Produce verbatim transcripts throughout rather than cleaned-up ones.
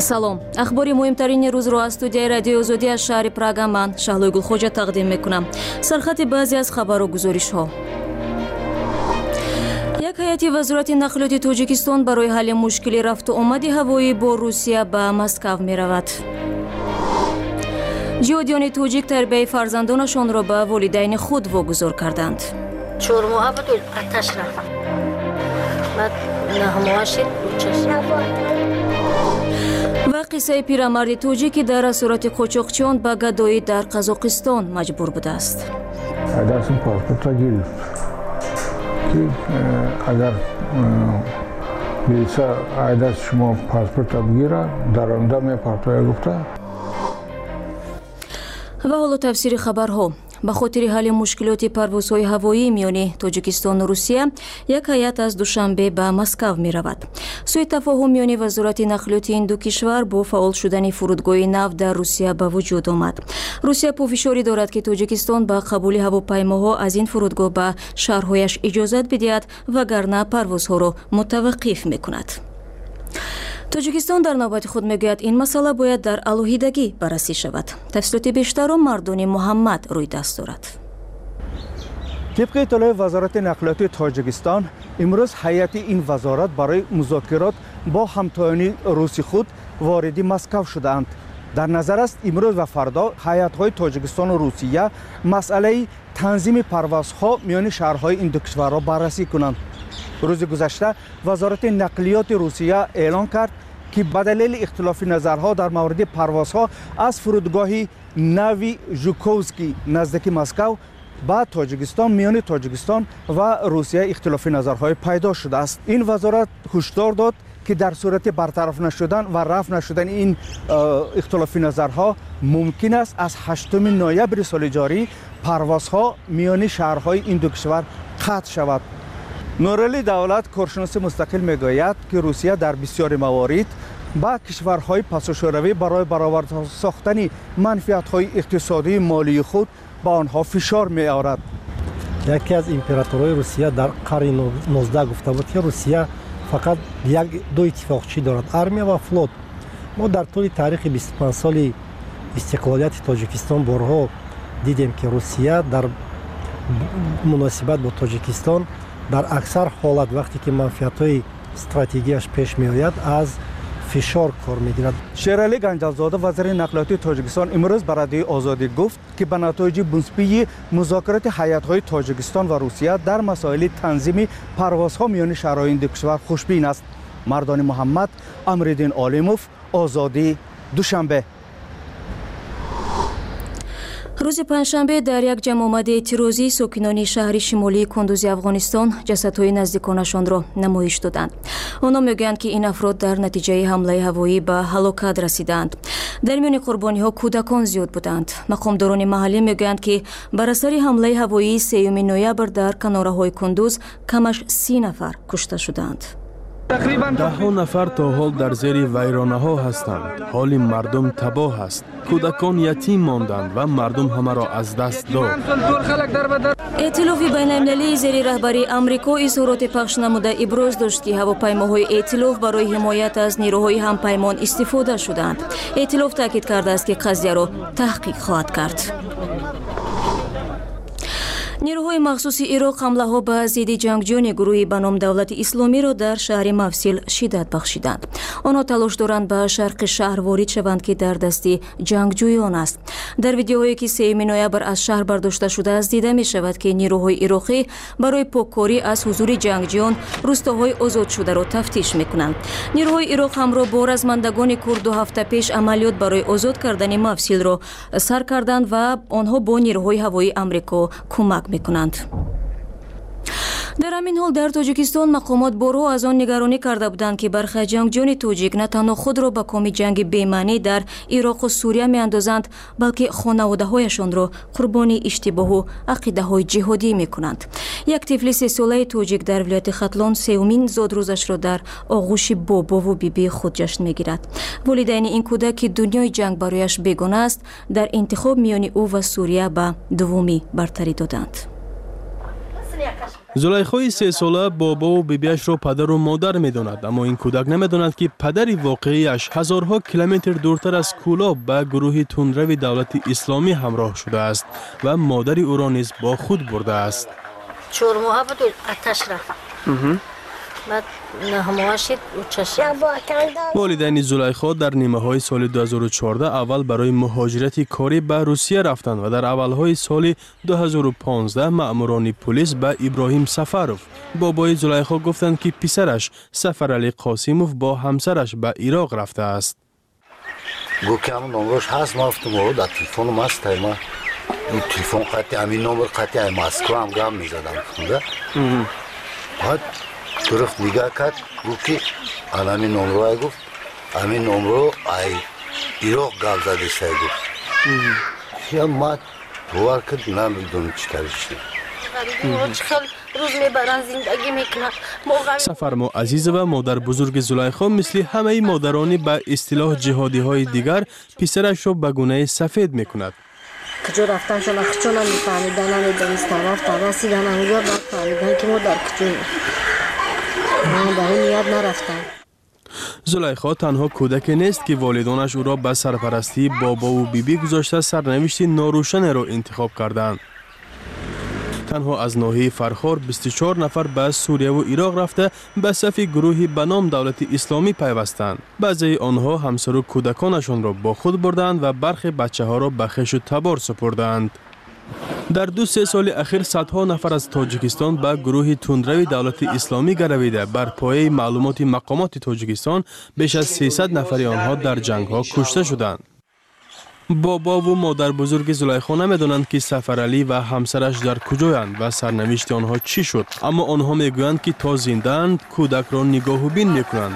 салом. ахбори муҳимтарини рӯзро аз студияи радиои озодӣ аз шаҳри Прага ман Шаҳлои Гулхоҷа тақдим мекунам. Сархати баъзе аз хабару гузоришҳо. як ҳайати вазорати нақлиёти Тоҷикистон барои ҳалли мушкили рафту омади ҳавоӣ бо Русия ба Москав меравад. ҷиҳодиёни тоҷик тарбияи фарзандонашонро ба волидайни худ вогузор карданд. ва қиссаи пирамарди тоҷик ки дар асорати қочоқчиён ба гадоӣ дар Қазоқистон маҷбур будааст. اگر بیسا عیدت شما پاسپورت بگیره در آنجا میپرتوی گفته. و حالا تفسیر خبرها. ба хотири ҳалли мушкилоти парвозҳои ҳавоӣ миёни Тоҷикистону Русия як ҳайат аз душанбе ба Москав меравад. сӯи тафоҳум миёни вазорати нақлиёти ин ду кишвар бо фаъол шудани фурудгоҳи нав дар Русия ба вуҷуд омад. Русия пӯфишорӣ дорад ки Тоҷикистон ба қабули ҳавопаймоҳо аз ин фурудгоҳ ба шаҳрҳояш иҷозат бидиҳад, вагарна парвозҳоро мутаваққиф мекунад. Тоҷикистон дар навбати худ мегӯяд ин масъала бояд дар алоҳидагӣ баррасӣ шавад. тафсилоти бештарро Мардони Муҳаммад рӯй даст дорад. طبق اطلاع وزارت نقلیات تاجیکستان امروز هیئت این وزارت برای مذاکرات با همتایان روسی خود وارد مسکو شدند. در نظر است امروز و فردا هیئت‌های تاجیکستان و روسیه مسئله تنظیم پروازها میان شهرهای این دو کشور را بررسی کنند. روز گذشته وزارت نقلیات روسیه اعلام کرد که به دلیل اختلاف نظرها در مورد پروازها از فرودگاه نوی ژوکووسکی نزدیک مسکو با تاجیکستان میان تاجیکستان و روسیه اختلاف نظرهای پیدا شده است. این وزارت هشدار داد که در صورت برطرف نشدن و رفع نشدن این اختلاف نظرها ممکن است از هشتم نوامبر سال جاری پروازها میان شهرهای این دو کشور قطع شود. نورعلی دولت کارشناس مستقل میگوید که روسیه در بسیاری موارد با کشورهای پساشوروی برای برآورد ساختن منفعت‌های اقتصادی مالی خود با آنها فشار می‌آورد. یکی از امپراتورهای روسیه در قرن نوزدهم گفته بود که روسیه فقط یک دو اتفاقچی دارد، ارمیا و فلوت. ما در طول تاریخ بیست و پنج سال استقلالیت تاجیکستان بارها دیدیم که روسیه در مناسبت با تاجیکستان در اکثر حالت وقتی که منفعت‌های استراتژیکش پیش می‌آید از فشار کار می‌گیرد. شیرعلی گنجالزاده وزیر نقلیات تاجیکستان امروز به رادیوی آزادی گفت که به نتایج مثبت مذاکرات هیئت‌های تاجیکستان و روسیه در مسائل تنظیم پروازها میان شهرهای این دو کشور خوشبین است. مردان محمد، امرالدین عالموف، آزادی، دوشنبه. рӯзи панҷшанбе дар як ҷамъомади эътирозӣ сокинони шаҳри шимолии Кундузи Афғонистон ҷасадҳои наздиконашонро намоиш доданд. онҳо мегӯянд ки ин афрод дар натиҷаи ҳамлаи ҳавоӣ ба ҳалокат расиданд. дар миёни қурбониҳо кӯдакон зиёд буданд. мақомдорони маҳаллӣ мегӯянд ки бар асари ҳамлаи ҳавоии сеюми ноябр дар канораҳои Кундуз камаш си нафар кушта шуданд. даҳҳо нафар то ҳол дар зери вайронаҳо ҳастанд. ҳоли мардум табоҳ аст. кӯдакон ятим монданд ва мардум ҳамаро аз даст дод. эътилофи байналмилалии зери раҳбари амрико изҳороте пахш намуда иброз дошт ки ҳавопаймоҳои эътилоф барои ҳимоят аз нерӯҳои ҳампаймон истифода шуданд. эътилоф таъкид кардааст ки қазияро таҳқиқ хоҳад кард. نیروهای مخصوص عراق حمله‌ها به ضد جنگجویان گروهی به نام دولت اسلامی را در شهر موصل شدت بخشیدند. آنها تلاش دارند به شرق شهر وارد شوند که در دست جنگجویان است. در ویدیوهایی که سوم نوامبر از شهر برداشته شده است دیده می شود که نیروهای عراقی برای پاککاری از حضور جنگجویان روستاهای آزاد شده را تفتیش می‌کنند. نیروهای عراق همراه با رزمندگان کرد دو هفته پیش عملیات برای آزاد کردن موصل را سر کردند و آنها با نیروهای هوایی آمریکا کمک می‌کنند. در همین حال در تاجیکستان مقامات بارها از آن نگرانی کرده بودند که برخی جنگجویان تاجیک نه تنها خود را به کام جنگ بی‌معنی در عراق و سوریه می‌اندازند بلکه خانواده‌هایشان را قربانی اشتباه و عقیده‌های جهادی می‌کنند. یک طفل سه ساله تاجیک در ولایت ختلان سومین زادروزش را در آغوش بابا و بیبی خود جشن می‌گیرد. والدین این کودک که دنیای جنگ برایش بیگانه است در انتخاب میان او و سوریه به دومی برتری دادند. زلیخای سه ساله بابا و بیبیش را پدر و مادر می‌داند، اما این کودک نمی‌داند که پدر واقعیش هزارها کیلومتر دورتر از کولاب به گروه تندرو دولت اسلامی همراه شده است و مادر او را نیز با خود برده است. چهار ماه بود آتش رفت. بعد نه ماه شد چشم. والدین زلیخا در نیمه‌های سال دو هزار و چهارده اول برای مهاجرت کاری به روسیه رفتند و در اولهای سال دو هزار و پانزده مأموران پلیس به ابراهیم سفروف بابای زلیخا گفتند که پسرش سفرعلی قاسموف با همسرش به عراق رفته است. گفتم نمرش هست ما افتم در تلفن ماست ما تلفن قطعی همین نمر قطعی مسکو هم گام می‌زدم خونده. بعد گرفت نگاه کرد گفت که همین نمره گفت همین نمره ای ایراق گام زده سای گفت یا ما باور کرد نمیدونم چی کارش روز میبرن زندگی میکنن. سفرمو عزیز و مادر بزرگ زلیخا مثل همه مادرانی به اصطلاح جهادی های دیگر پسرش را به گونه سفید میکند. کجا رفتن شما خچون هم میفهمیدن نمیدانستن رفتن رسیدن همونجا باید فهمیدن که ما در کجاییم. من به این نیت نرفتم. زلیخا تنها کودک نیست که والدانش او را به سرپرستی بابا و بیبی گذاشته سرنوشت ناروشن را انتخاب کردند. تنها از ناحیه فرخار بیست و چهار نفر به سوریه و عراق رفته به صف گروهی به نام دولت اسلامی پیوستند. بعضی آنها همسر و کودکانشان را با خود بردند و برخی بچه ها را به خویش و تبار سپردند. در دو سه سال اخیر صدها نفر از تاجیکستان به گروه تندرو دولت اسلامی گرویده بر پایه معلومات مقامات تاجیکستان بیش از سیصد نفر آنها در جنگ ها کشته شدند. بابا و مادر بزرگ زلیخا نمیدانند که سفرعلی و همسرش در کجایند و سرنوشت آنها چی شد، اما آنها میگویند که تا زنده‌اند کودک را نگاه و بین میکنند.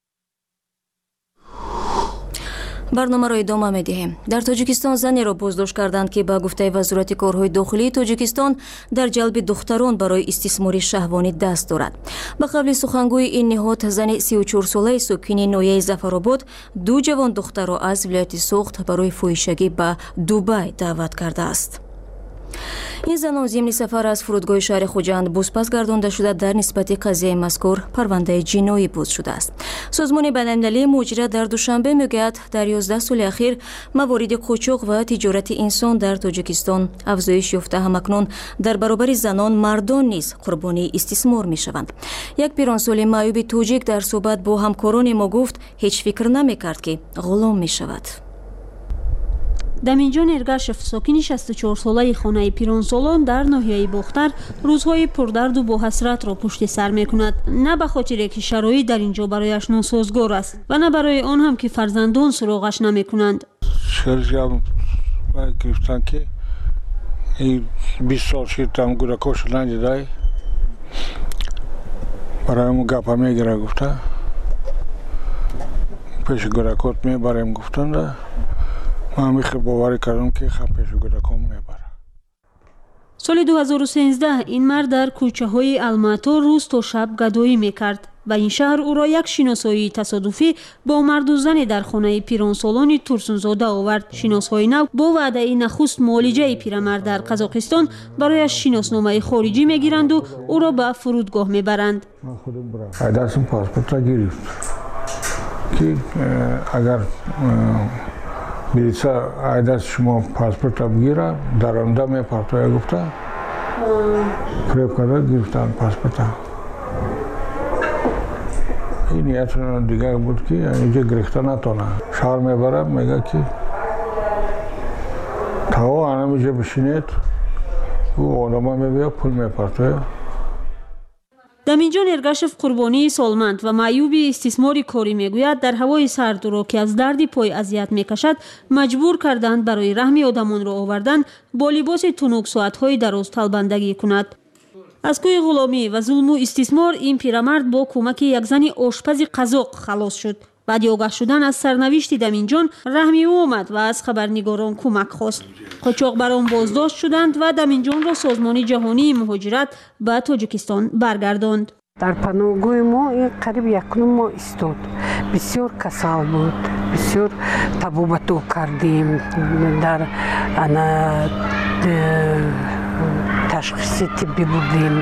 برنامه را ادامه می‌دهیم. در تاجیکستان زنی را بازداشت کردند که با گفته وزارت کارهای داخلی تاجیکستان در جلب دختران برای استثمار شهوانی دست دارد. به قبل سخنگوی این نهاد زن سی و چهار ساله ساکن نویه ظفرآباد دو جوان دختر را از ولایت سوخت برای فاحشگی به دبی دعوت کرده است. این زنان ضمن سفر از فرودگاه شهر خوجند بازپس گردانده شده در نسبت قضیه مذکور پرونده جنایی باز شده است. سازمان بین‌المللی مهاجرت در دوشنبه میگوید در یازده سال اخیر موارد قاچاق و تجارت انسان در تاجیکستان افزایش یافته، همکنون در برابر زنان مردان نیز قربانی استثمار میشوند. یک پیرانسال معیوب تاجیک در صحبت با همکاران ما گفت هیچ فکر نمیکرد که غلام میشود. даминҷон эргашев сокини шасту чорсолаи хонаи пиронсолон дар ноҳияи бохтар рӯзҳои пурдарду боҳасратро пушти сар мекунад. на ба хотире ки шароит дар ин ҷо барояш носозгор аст ва на барои он ҳам ки фарзандон суроғаш намекунанд. бист сол шидам гӯракошу надидай бароиму гапа мегира гуфта пеши гӯракот мебарем гуфтанда من میخوام باور کردم که خپش و گرکام میبره. سال دو هزار و سیزده این مرد در کوچه های الماتو روز تا شب گدایی میکرد و این شهر او را یک شناسایی تصادفی با مرد و زن در خانه پیرانسالان تورسونزاده آورد. شناسهای نو با وعده نخست معالجه پیرمرد در قزاقستان برایش شناسنامه خارجی میگیرند و او را به فرودگاه میبرند. دستم پاسپورت را گرفت که اگر بیلیسا айдас шумо паспорта бигира дар онда мепартоя гуфта фиреб карда гирифтан паспорта. ин ниятон дигар буд ки инҷа гирифта натона. шаҳр мебарам мега ки таво анамиҷа бишинед ӯ одама мебия пул мепартоя. даминҷон эргашев қурбонии солманд ва маъюби истисмори корӣ мегӯяд дар ҳавои сардуро ки аз дарди пой азият мекашад маҷбур карданд барои раҳми одамонро овардан бо либоси тунук соатҳои дароз талбандагӣ кунад. аз кӯи ғуломӣ ва зулму истисмор ин пирамард бо кӯмаки як зани ошпази қазоқ халос шуд. баъди огаҳ шудан аз сарнавишти даминҷон раҳми ӯ омад ва аз хабарнигорон кӯмак хост. қочоқбарон боздошт шуданд ва даминҷонро созмони ҷаҳонии муҳоҷират ба тоҷикистон баргардонд. дар паноҳгоҳи мо ин қариб якум моҳ истод. бисёр касал буд, бисёр табобатҳо кардем дар ана ташхиси тибби будем.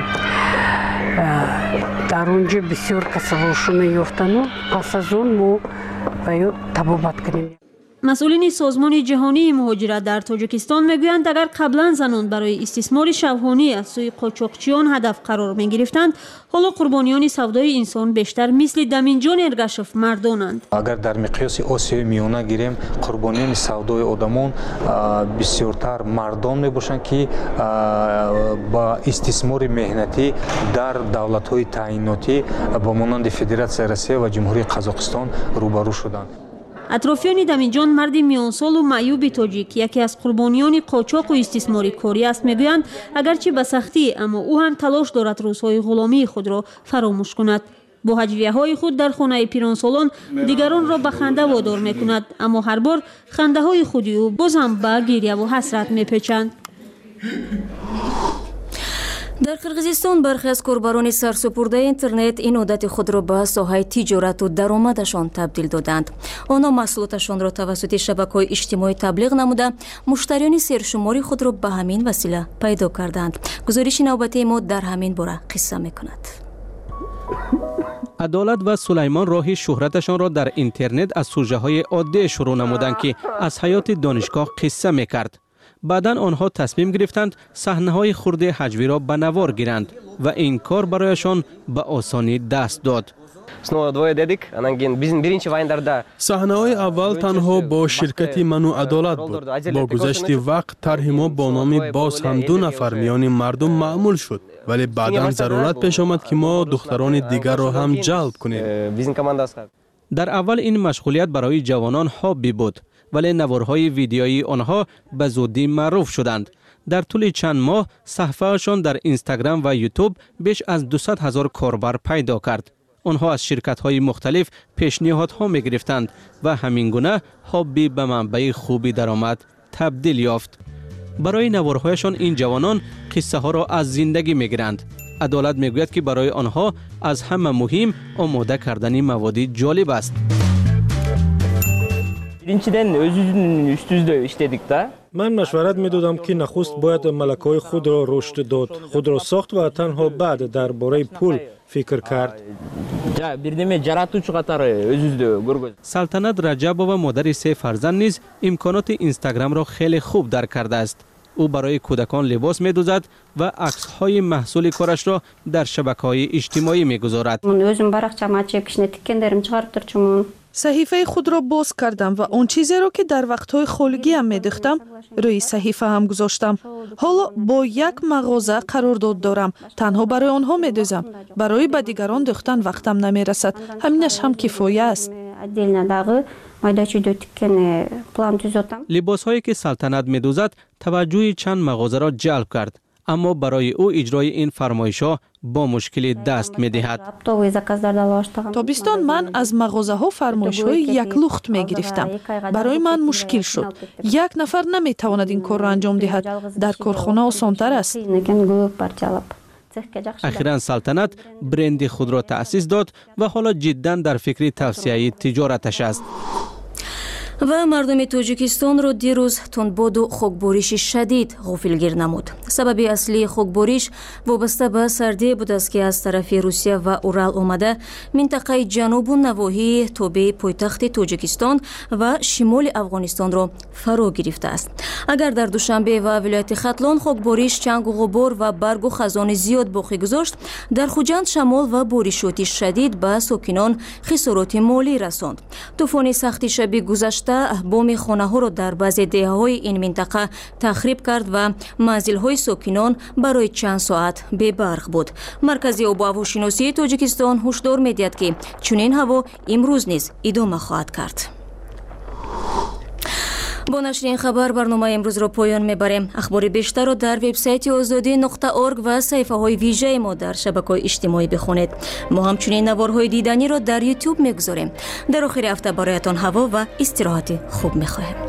дар онҷо бисёр касалошона ёфтану пас аз он мо ба ё табобат кунем. масъулини созмони ҷаҳонии муҳоҷират дар тоҷикистон мегӯянд агар қаблан занон барои истисмори шавҳонӣ аз сӯи қочоқчиён ҳадаф қарор мегирифтанд, ҳоло қурбониёни савдои инсон бештар мисли Даминҷон Эргашев мардонанд. агар дар миқёси Осиёи миёна гирем, қурбониёни савдои одамон бисёртар мардон мебошанд, ки ба истисмори меҳнатӣ дар давлатҳои таъйинотӣ ба монанди Федератсияи Россия ва Ҷумҳурии Қазоқистон рӯбарӯ шуданд. атрофиёни Даминҷон марди миёнсолу маъюби тоҷик, яке аз қурбониёни қочоқу истисмори корӣ аст, мегӯянд агарчи ба сахтӣ, аммо ӯ ҳам талош дорад рӯзҳои ғуломии худро фаромӯш кунад. бо ҳаҷвияҳои худ дар хонаи пиронсолон дигаронро ба ханда водор мекунад, аммо ҳар бор хандаҳои худи ӯ боз ҳам ба гирьяву ҳасрат мепечанд. дар қирғизистон бархе аз корбарони сарсупурдаи интернет ин одати худро ба соҳаи тиҷорату даромадашон табдил доданд. онҳо маҳсулоташонро тавассути шабакаҳои иҷтимоӣ таблиғ намуда, муштариёни сершумори худро ба ҳамин васила пайдо карданд. гузориши навбатии мо дар ҳамин бора қисса мекунад. адолат ва сулаймон роҳи шӯҳраташонро дар интернет аз сӯжаҳои оддие шурӯъ намуданд, ки аз ҳаёти донишгоҳ қисса мекард. баъдан онҳо тасмим гирифтанд саҳнаҳои хурди ҳаҷвиро ба навор гиранд ва ин кор барояшон ба осонӣ даст дод. саҳнаҳои аввал танҳо бо ширкати ману адолат буд. бо гузашти вақт тарҳи мо бо номи боз ҳам ду нафар миёни мардум маъмул шуд, вале баъдан зарурат пеш омад, ки мо духтарони дигарро ҳам ҷалб кунем. дар аввал ин машғулият барои ҷавонон ҳобби буд, вале наворҳои видеои онҳо ба зудӣ маъруф шуданд. дар тӯли чанд моҳ саҳифаашон дар Инстаграм ва Ютуб беш аз дусад ҳазор корбар пайдо кард. онҳо аз ширкатҳои мухталиф пешниҳодҳо мегирифтанд ва ҳамин гуна ҳобби ба манбаи хуби даромад табдил ёфт. барои наворҳояшон ин ҷавонон қиссаҳоро аз зиндагӣ мегиранд. адолат мегӯяд, ки барои онҳо аз ҳама муҳим омода кардани маводи ҷолиб аст. биринчиден өзүбүздүн үстүбүздө иштедик да. ман машварат медодам, ки нахуст бояд малакаҳои худро рушд дод, худро сохт ва танҳо баъд дар бораи пул фикр кард. бирдеме жаратуучу катары өзүбүздө көргөз. Салтанат Раҷабова, модари се фарзанд, низ имконоти Инстаграмро хеле хуб дарк кардааст. ӯ барои кӯдакон либос медӯзад ва аксҳои маҳсули корашро дар шабакаҳои иҷтимоӣ мегузорад. өзүм баракчама ачып кичине тиккендеримни чыгарып турчумун. саҳифаи худро боз кардам ва он чизеро, ки дар вақтҳои холигиам медӯхтам, рӯи саҳифаам гузоштам. ҳоло бо як мағоза қарордод дорам. танҳо барои онҳо медӯзам. барои ба дигарон дӯхтан вақтам намерасад. ҳаминаш ҳам кифоя аст. либосҳое ки Салтанат медӯзад таваҷҷӯҳи чанд мағозаро ҷалб кард, аммо барои ӯ иҷрои ин фармоишҳо бо мушкилӣ даст медиҳад. тобистон ман аз мағозаҳо фармоишҳои яклухт мегирифтам. барои ман мушкил шуд. як нафар наметавонад ин корро анҷом диҳад. дар корхона осонтар аст. ахиран Салтанат бренди худро таъсис дод ва ҳоло ҷиддан дар фикри тавсияи тиҷораташ аст. ва мардуми Тоҷикистонро дирӯз тунбоду хокбориши шадид ғофилгир намуд. сабаби аслии хокбориш вобаста ба сардие будааст, ки аз тарафи Русия ва Урал омада минтақаи ҷанубу навоҳии тобеи пойтахти Тоҷикистон ва шимоли Афғонистонро фаро гирифтааст. агар дар Душанбе ва вилояти Хатлон хокбориш чангу ғубор ва баргу хазони зиёд боқӣ гузошт, дар Хуҷанд шамол ва боришоти шадид ба сокинон хисороти молӣ расонд. тӯфони сахти шаби гузашта боми хонаҳоро дар баъзе деҳаҳои ин минтақа тахриб кард ва манзилҳои сокинон барои чанд соат бебарқ буд. маркази обу ҳавошиносии Тоҷикистон ҳушдор медиҳад, ки чунин ҳаво имрӯз низ идома хоҳад кард. бо нашри ин хабар барномаи имрӯзро поён мебарем. ахбори бештарро дар вебсайти озодӣ нуқта орг ва саҳифаҳои вижаи мо дар шабакаҳои иҷтимоӣ бихонед. мо ҳамчунин наворҳои диданиро дар ютуб мегузорем. дар охири ҳафта бароятон ҳаво ва истироҳати хуб мехоҳем.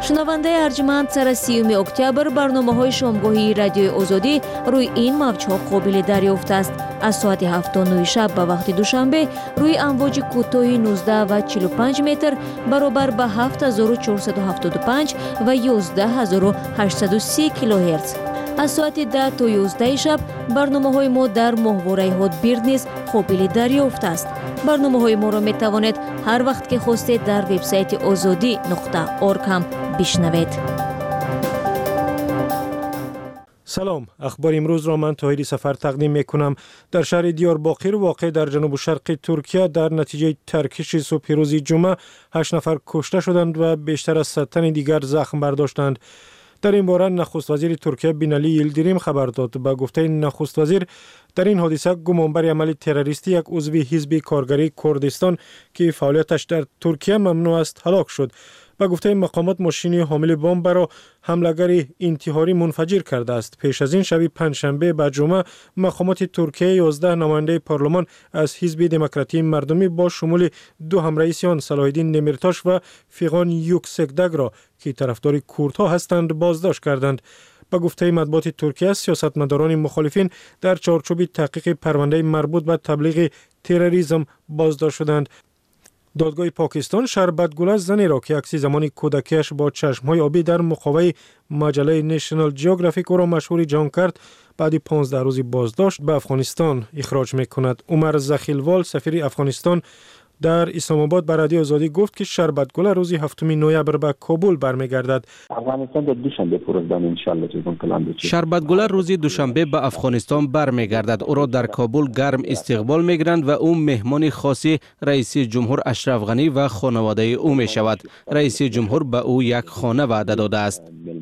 шунавандаи арҷманд сара сиюми октябр барномаҳои шомгоҳии радиои озодӣ рӯи ин мавҷҳо қобили дарёфт аст. аз соати ҳафту нӯи шаб ба вақти душанбе рӯи амвоҷи кӯтоҳи нуздаҳ ва чилу панҷ метр баробар ба ҳафт ҳазору чорсаду ҳафтоду панҷ ва ёздаҳ ҳазору ҳаштсаду си килоҳерц. аз соати даҳ то ёздаҳи шаб барномаҳои мо дар моҳвораи ҳотбирд низ қобили дарёфт аст. барномаҳои моро метавонед ҳар вақт ки хостед дар вебсайти озодӣ нуқта орг ҳам бишнавед. салом, ахбори имрӯзро ман тоҳири сафар тақдим мекунам. дар шаҳри диёрбоқир воқеъ дар ҷанубу шарқи Туркия дар натиҷаи таркиши субҳи рӯзи ҷумъа ҳашт нафар кушта шуданд ва бештар аз сад тани дигар захм бардоштанд. дар ин бора нахуст вазири Туркия Бинали Йилдирим хабар дод. ба гуфтаи нахуст вазир, дар ин ҳодиса гумонбари амали террористӣ як узви ҳизби коргарии Курдистон ки фаъолияташ дар Туркия мамнӯъ аст, ҳалок шуд. ба гуфтаи мақомот мошини ҳомили бомбаро ҳамлагари интиҳорӣ мунфаҷир кардааст. пеш аз ин шаби панҷшанбе ба ҷумъа мақомоти Туркия ёздаҳ намояндаи парлумон аз ҳизби демократии мардумӣ бо шумули ду ҳамраиси он Салоҳиддин Демиртош ва Фиғон Юксекдагро ки тарафдори курдҳо ҳастанд боздошт карданд. ба гуфтаи матбуоти Туркия, сиёсатмадорони мухолифин дар чорчӯби таҳқиқи парвандаи марбут ба таблиғи терроризм боздошт шуданд. додгоҳи Покистон Шарбатгула занеро ки акси замони кӯдакиаш бо чашмҳои обӣ дар муқоваи маҷалаи National Geographic ӯро машҳури ҷон кард, баъди понздаҳ рӯзи боздошт ба Афғонистон ихроҷ мекунад. Умар Захилвол, сафири Афғонистон дар Исломобод ба радиои Озодӣ гуфт ки Шарбатгула рӯзи ҳафтуми ноябр ба Кобул бармегардад. Шарбатгула рӯзи душанбе ба Афғонистон бармегардад. ӯро дар Кобул гарм истиқбол мегиранд ва ӯ меҳмони хоси раиси ҷумҳур Ашраф Ғанӣ ва хонаводаи ӯ мешавад. раиси ҷумҳур ба ӯ як хона ваъда додааст.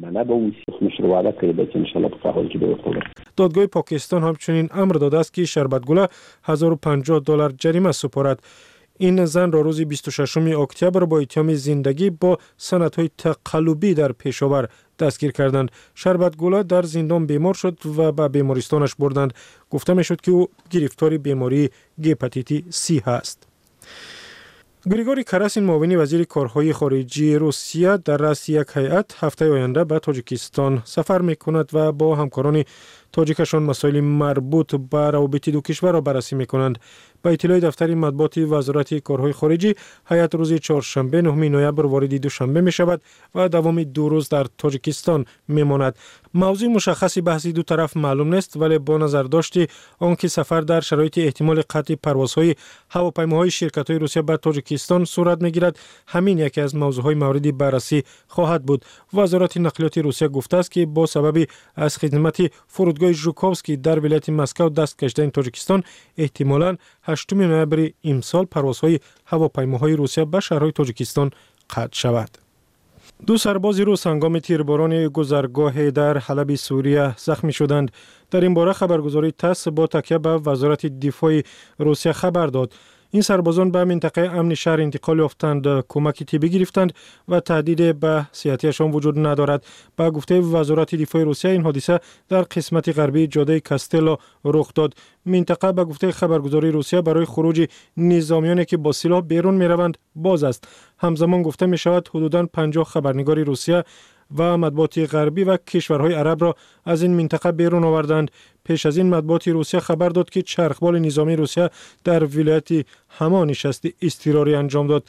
додгоҳи Покистон ҳамчунин амр додааст ки Шарбатгула ҳазору панҷоҳ доллар ҷарима супорад. ин занро рӯзи бисту шашуми октябр бо иттиҳоми зиндагӣ бо санадҳои тақаллубӣ дар пешовар дастгир карданд. Шарбатгула дар зиндон бемор шуд ва ба бемористонаш бурданд. гуфта мешуд ки ӯ гирифтори бемории гепатити Си ҳаст. Григорий Карасин, муовини вазири корҳои хориҷии Русия, дар раъси як ҳайат ҳафтаи оянда ба Тоҷикистон сафар мекунад ва бо ҳамкорони тоҷикашон масоили марбут ба равобити ду кишварро баррасӣ мекунанд. ба иттилои дафтари матбуоти вазорати корҳои хориҷӣ, ҳайат рӯзи чоршанбе нӯҳуми ноябр вориди Душанбе мешавад ва давоми ду рӯз дар Тоҷикистон мемонад. мавзӯи мушаххаси баҳси ду тараф маълум нест, вале бо назардошти он ки сафар дар шароити эҳтимоли қатъи парвозҳои ҳавопаймоҳои ширкатҳои Русия ба Тоҷикистон сурат мегирад, ҳамин яке аз мавзӯъҳои мавриди баррасӣ хоҳад буд. вазорати нақлиёти Русия гуфтааст ки бо сабаби аз хидмати фурудгоҳи Жуковский дар вилояти Москав даст кашидани Тоҷикистон, эҳтимолан ҳаштуми ноябри имсол парвозҳои ҳавопаймоҳои Русия ба шаҳрҳои Тоҷикистон қатъ шавад. ду сарбози рус ҳангоми тирборони гузаргоҳе дар Ҳалаби Сурия захмӣ шуданд. дар ин бора хабаргузории ТАСС бо такя ба вазорати дифои Русия хабар дод. ин сарбозон ба минтақаи амни шаҳр интиқол ёфтанд, кӯмаки тиббӣ гирифтанд ва таҳдиде ба сиҳатиашон вуҷуд надорад. ба гуфтаи вазорати дифои Русия, ин ҳодиса дар қисмати ғарбии ҷодаи Кастелло рух дод. минтақа ба гуфтаи хабаргузории Русия барои хуруҷи низомиёне ки бо силоҳ берун мераванд боз аст. ҳамзамон гуфта мешавад ҳудудан панҷоҳ хабарнигори Русия ва матбуоти ғарбӣ ва кишварҳои арабро аз ин минтақа берун оварданд. пеш аз ин матбуоти Русия хабар дод ки чархболи низомии Русия дар вилояти Ҳамо нишасти изтирорӣ анҷом дод.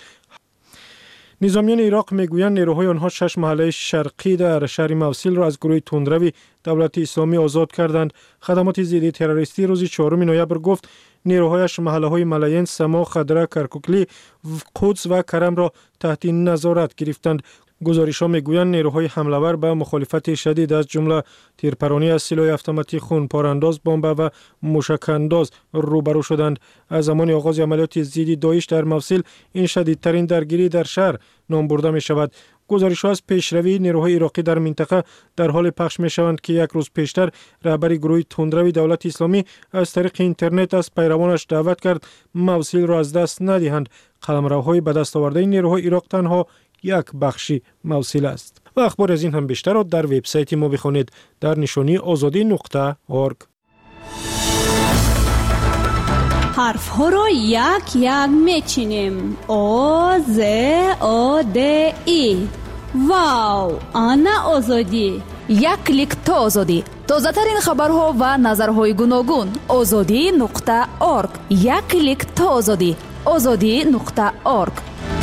низомиёни Ироқ мегӯянд нерӯҳои онҳо шаш маҳаллаи шарқӣ дар шаҳри Мавсилро аз гурӯҳи тундрави давлати исломӣ озод карданд. хадамоти зидди террористӣ рӯзи чоруми ноябр гуфт нерӯҳояш маҳаллаҳои Малаен, Само, Хадра, Каркуклӣ, Қудс ва Карамро таҳти назорат гирифтанд. гузоришҳо мегӯянд нерӯҳои ҳамлавар ба мухолифати шадид аз ҷумла тирпаронӣ аз силоҳи автоматӣ, хунпорандоз, бомба ва мушакандоз рӯбарӯ шуданд. аз замони оғози амалиёти зидди Доиш дар Мавсил ин шадидтарин даргирӣ дар шаҳр ном бурда мешавад. гузоришҳо аз пешравии нерӯҳои ироқӣ дар минтақа дар ҳоле пахш мешаванд ки як рӯз пештар раҳбари гурӯҳи тундрави давлати исломӣ аз тариқи интернет аз пайравонаш даъват кард Мавсилро аз даст надиҳанд. қаламравҳои ба дастовардаи нерӯҳои Ироқ танҳо як бахши Мавсил аст. ва ахбор аз ин ҳам бештарро дар вебсайти мо бихонед дар нишони озодӣ нуқта орг. ҳарфҳоро як як мечинем. О, З, О, Д, И. вау, ана озодӣ. як клик то озодӣ. тозатарин хабарҳо ва назарҳои гуногун. озодӣ нуқта орг. як клик то озодӣ. озодӣ нуқта орг.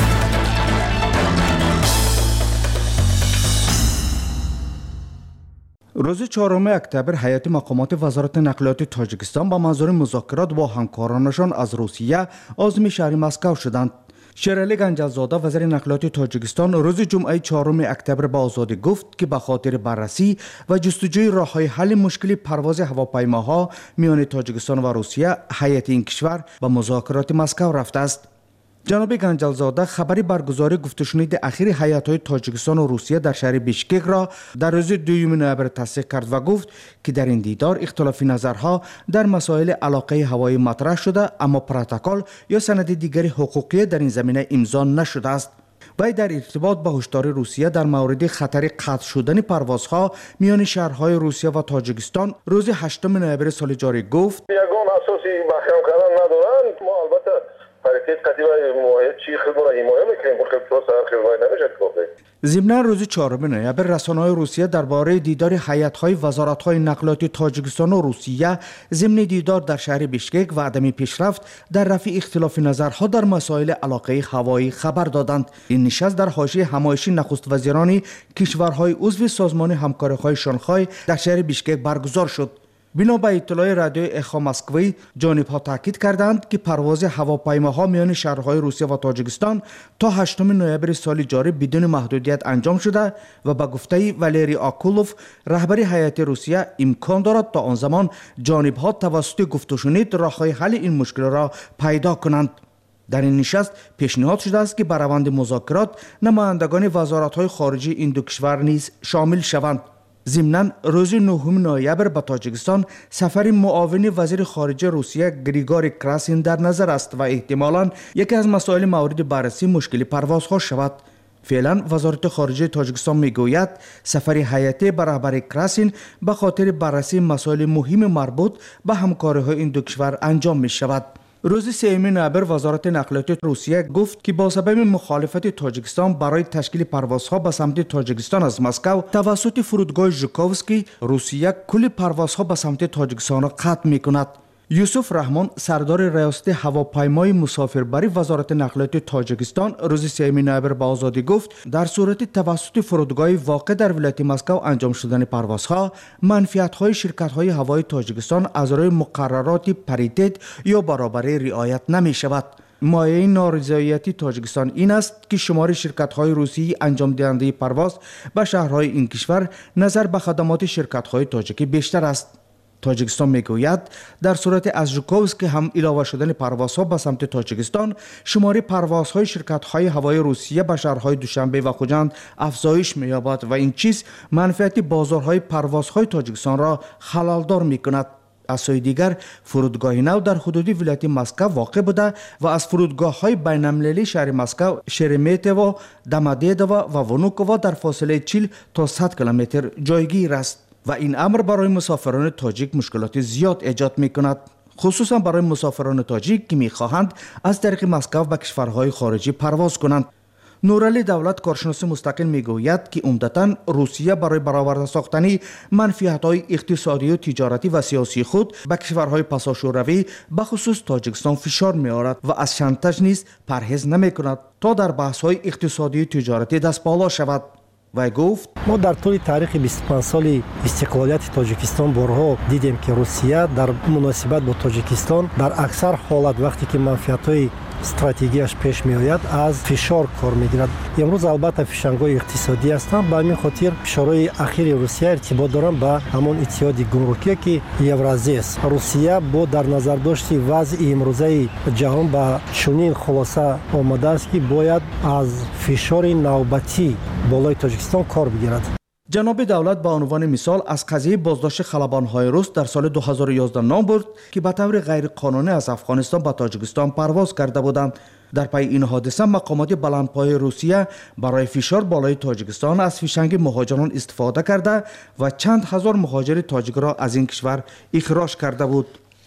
روز چهارم اکتبر هیئت مقامات وزارت نقلیات تاجیکستان با منظور مذاکرات با همکارانشان از روسیه عازم شهر مسکو شدند. شیرعلی گنجزاده وزیر نقلیات تاجیکستان روز جمعه چهارم اکتبر با آزادی گفت که به خاطر بررسی و جستجوی راه‌های حل مشکل پرواز هواپیماها میان تاجیکستان و روسیه هیئت این کشور به مذاکرات مسکو رفته است. جناب گنجزاده خبری برگزاری گفتشنید اخیر هیئت‌های تاجیکستان و روسیه در شهر بیشکک را در روز دوم نوامبر تصدیق کرد و گفت که در این دیدار اختلاف نظرها در مسائل علاقه هوایی مطرح شده، اما پروتکل یا سند دیگری حقوقی در این زمینه امضا نشده است. وی در ارتباط با هشدار روسیه در مورد خطر قطع شدن پروازها میان شهرهای روسیه و تاجیکستان روز هشتم نوامبر سال جاری گفت: یگان اساسی محکم کردن ندارند. ما البته حرکت قدیما موعد چی خدمت را حمایت میکنیم، بخاطر تو سر خدمت نمیشه گفته. ضمن روز چهارم نوامبر رسانه‌های روسیه درباره دیدار هیئت‌های وزارت‌های نقلیات تاجیکستان و روسیه ضمن دیدار در شهر بیشکک و عدم پیشرفت در رفع اختلاف نظرها در مسائل علاقه هوایی خبر دادند. این نشست در حاشیه همایشی نخست وزیران کشورهای عضو سازمان همکاری‌های شانگهای در شهر بیشکک برگزار شد. بنا به اطلاع رادیو اخو مسکوی، جانب‌ها تاکید کردند که پرواز هواپیماها میان شهرهای روسیه و تاجیکستان تا هشتم نوامبر سال جاری بدون محدودیت انجام شده و به گفته والری آکولوف رهبر هیئت روسیه امکان دارد تا آن زمان جانب‌ها توسط گفت و شنید راه‌های حل این مشکل را پیدا کنند. در این نشست پیشنهاد شده است که به روند مذاکرات نمایندگان وزارت‌های خارجه این دو کشور نیز شامل شوند. ضمناً روز نهم نوامبر به تاجیکستان سفر معاون وزیر خارجه روسیه گریگوری کراسین در نظر است و احتمالاً یکی از مسائل مورد بررسی مشکل پروازها شود. فعلا وزارت خارجه تاجیکستان میگوید سفر هیئتی به رهبری کراسین به خاطر بررسی مسائل مهم مربوط به همکاری‌های این دو کشور انجام می شود. روز سوم نوامبر وزارت نقلیات روسیه گفت که با سبب مخالفت تاجیکستان برای تشکیل پروازها به سمت تاجیکستان از مسکو توسط فرودگاه ژوکووسکی روسیه کل پروازها به سمت تاجیکستان را قطع می‌کند. یوسف رحمان سردار ریاست هواپیمای مسافربری وزارت نقلیات تاجیکستان روز سوم نوامبر به آزادی گفت در صورت توسط فرودگاه واقع در ولایت مسکو انجام شدن پروازها منفعت‌های شرکت‌های هوایی تاجیکستان از روی مقررات پریتیت یا برابری رعایت نمی‌شود. مایه نارضایتی تاجیکستان این است که شمار شرکت‌های روسی انجام دهنده پرواز به شهرهای این کشور نظر به خدمات شرکت‌های تاجیکی بیشتر است. تاجیکستان میگوید در صورت از ژوکووسکی هم علاوه شدن پروازها به سمت تاجیکستان شمار پروازهای شرکت‌های هوایی روسیه به شهرهای دوشنبه و خوجند افزایش می‌یابد و این چیز منفعت بازارهای پروازهای تاجیکستان را خلالدار می‌کند. از سوی دیگر فرودگاه نو در حدود ولایت مسکو واقع بوده و از فرودگاه‌های بین‌المللی شهر مسکو شرمیتوو، دمادیدوو و ونوکوو در فاصله چهل تا صد کیلومتر جایگیر است و این امر برای مسافران تاجیک مشکلات زیاد ایجاد می‌کند، خصوصا برای مسافران تاجیک که می‌خواهند از طریق مسکو به کشورهای خارجی پرواز کنند. نورعلی دولت کارشناس مستقل میگوید که عمدتاً روسیه برای برآورده ساختن منفعت‌های اقتصادی و تجارتی و سیاسی خود به کشورهای پساشوروی به خصوص تاجیکستان فشار می‌آورد و از شانتاژ نیز پرهیز نمی‌کند تا در بحث‌های اقتصادی و تجارتی دست بالا شود. وی گفت ما در طول تاریخ بیست و پنج سال استقلالیت تاجیکستان بارها دیدیم که روسیه در مناسبت با تاجیکستان در اکثر حالت وقتی که منفعت‌های استراتژیش پیش میآید از فشار کار میگیرد. امروز البته فشارهای اقتصادی هستند، به همین خاطر فشارهای اخیر روسیه ارتباط دارند به همون اتحاد گمرکی که یورازی است. روسیه با در نظر داشت وضع امروزه جهان به چنین خلاصه آمده است که باید از فشار نوبتی بالای تاجیکستان کار بگیرد. جناب دولت به عنوان مثال از قضیه بازداشت خلبان‌های روس در سال دو هزار و یازده نام برد که به طور غیرقانونی از افغانستان به تاجیکستان پرواز کرده بودند. در پی این حادثه مقامات بلندپایه روسیه برای فشار بالای تاجیکستان از فشنگ مهاجران استفاده کرده و چند هزار مهاجر تاجیک را از این کشور اخراج کرده بود.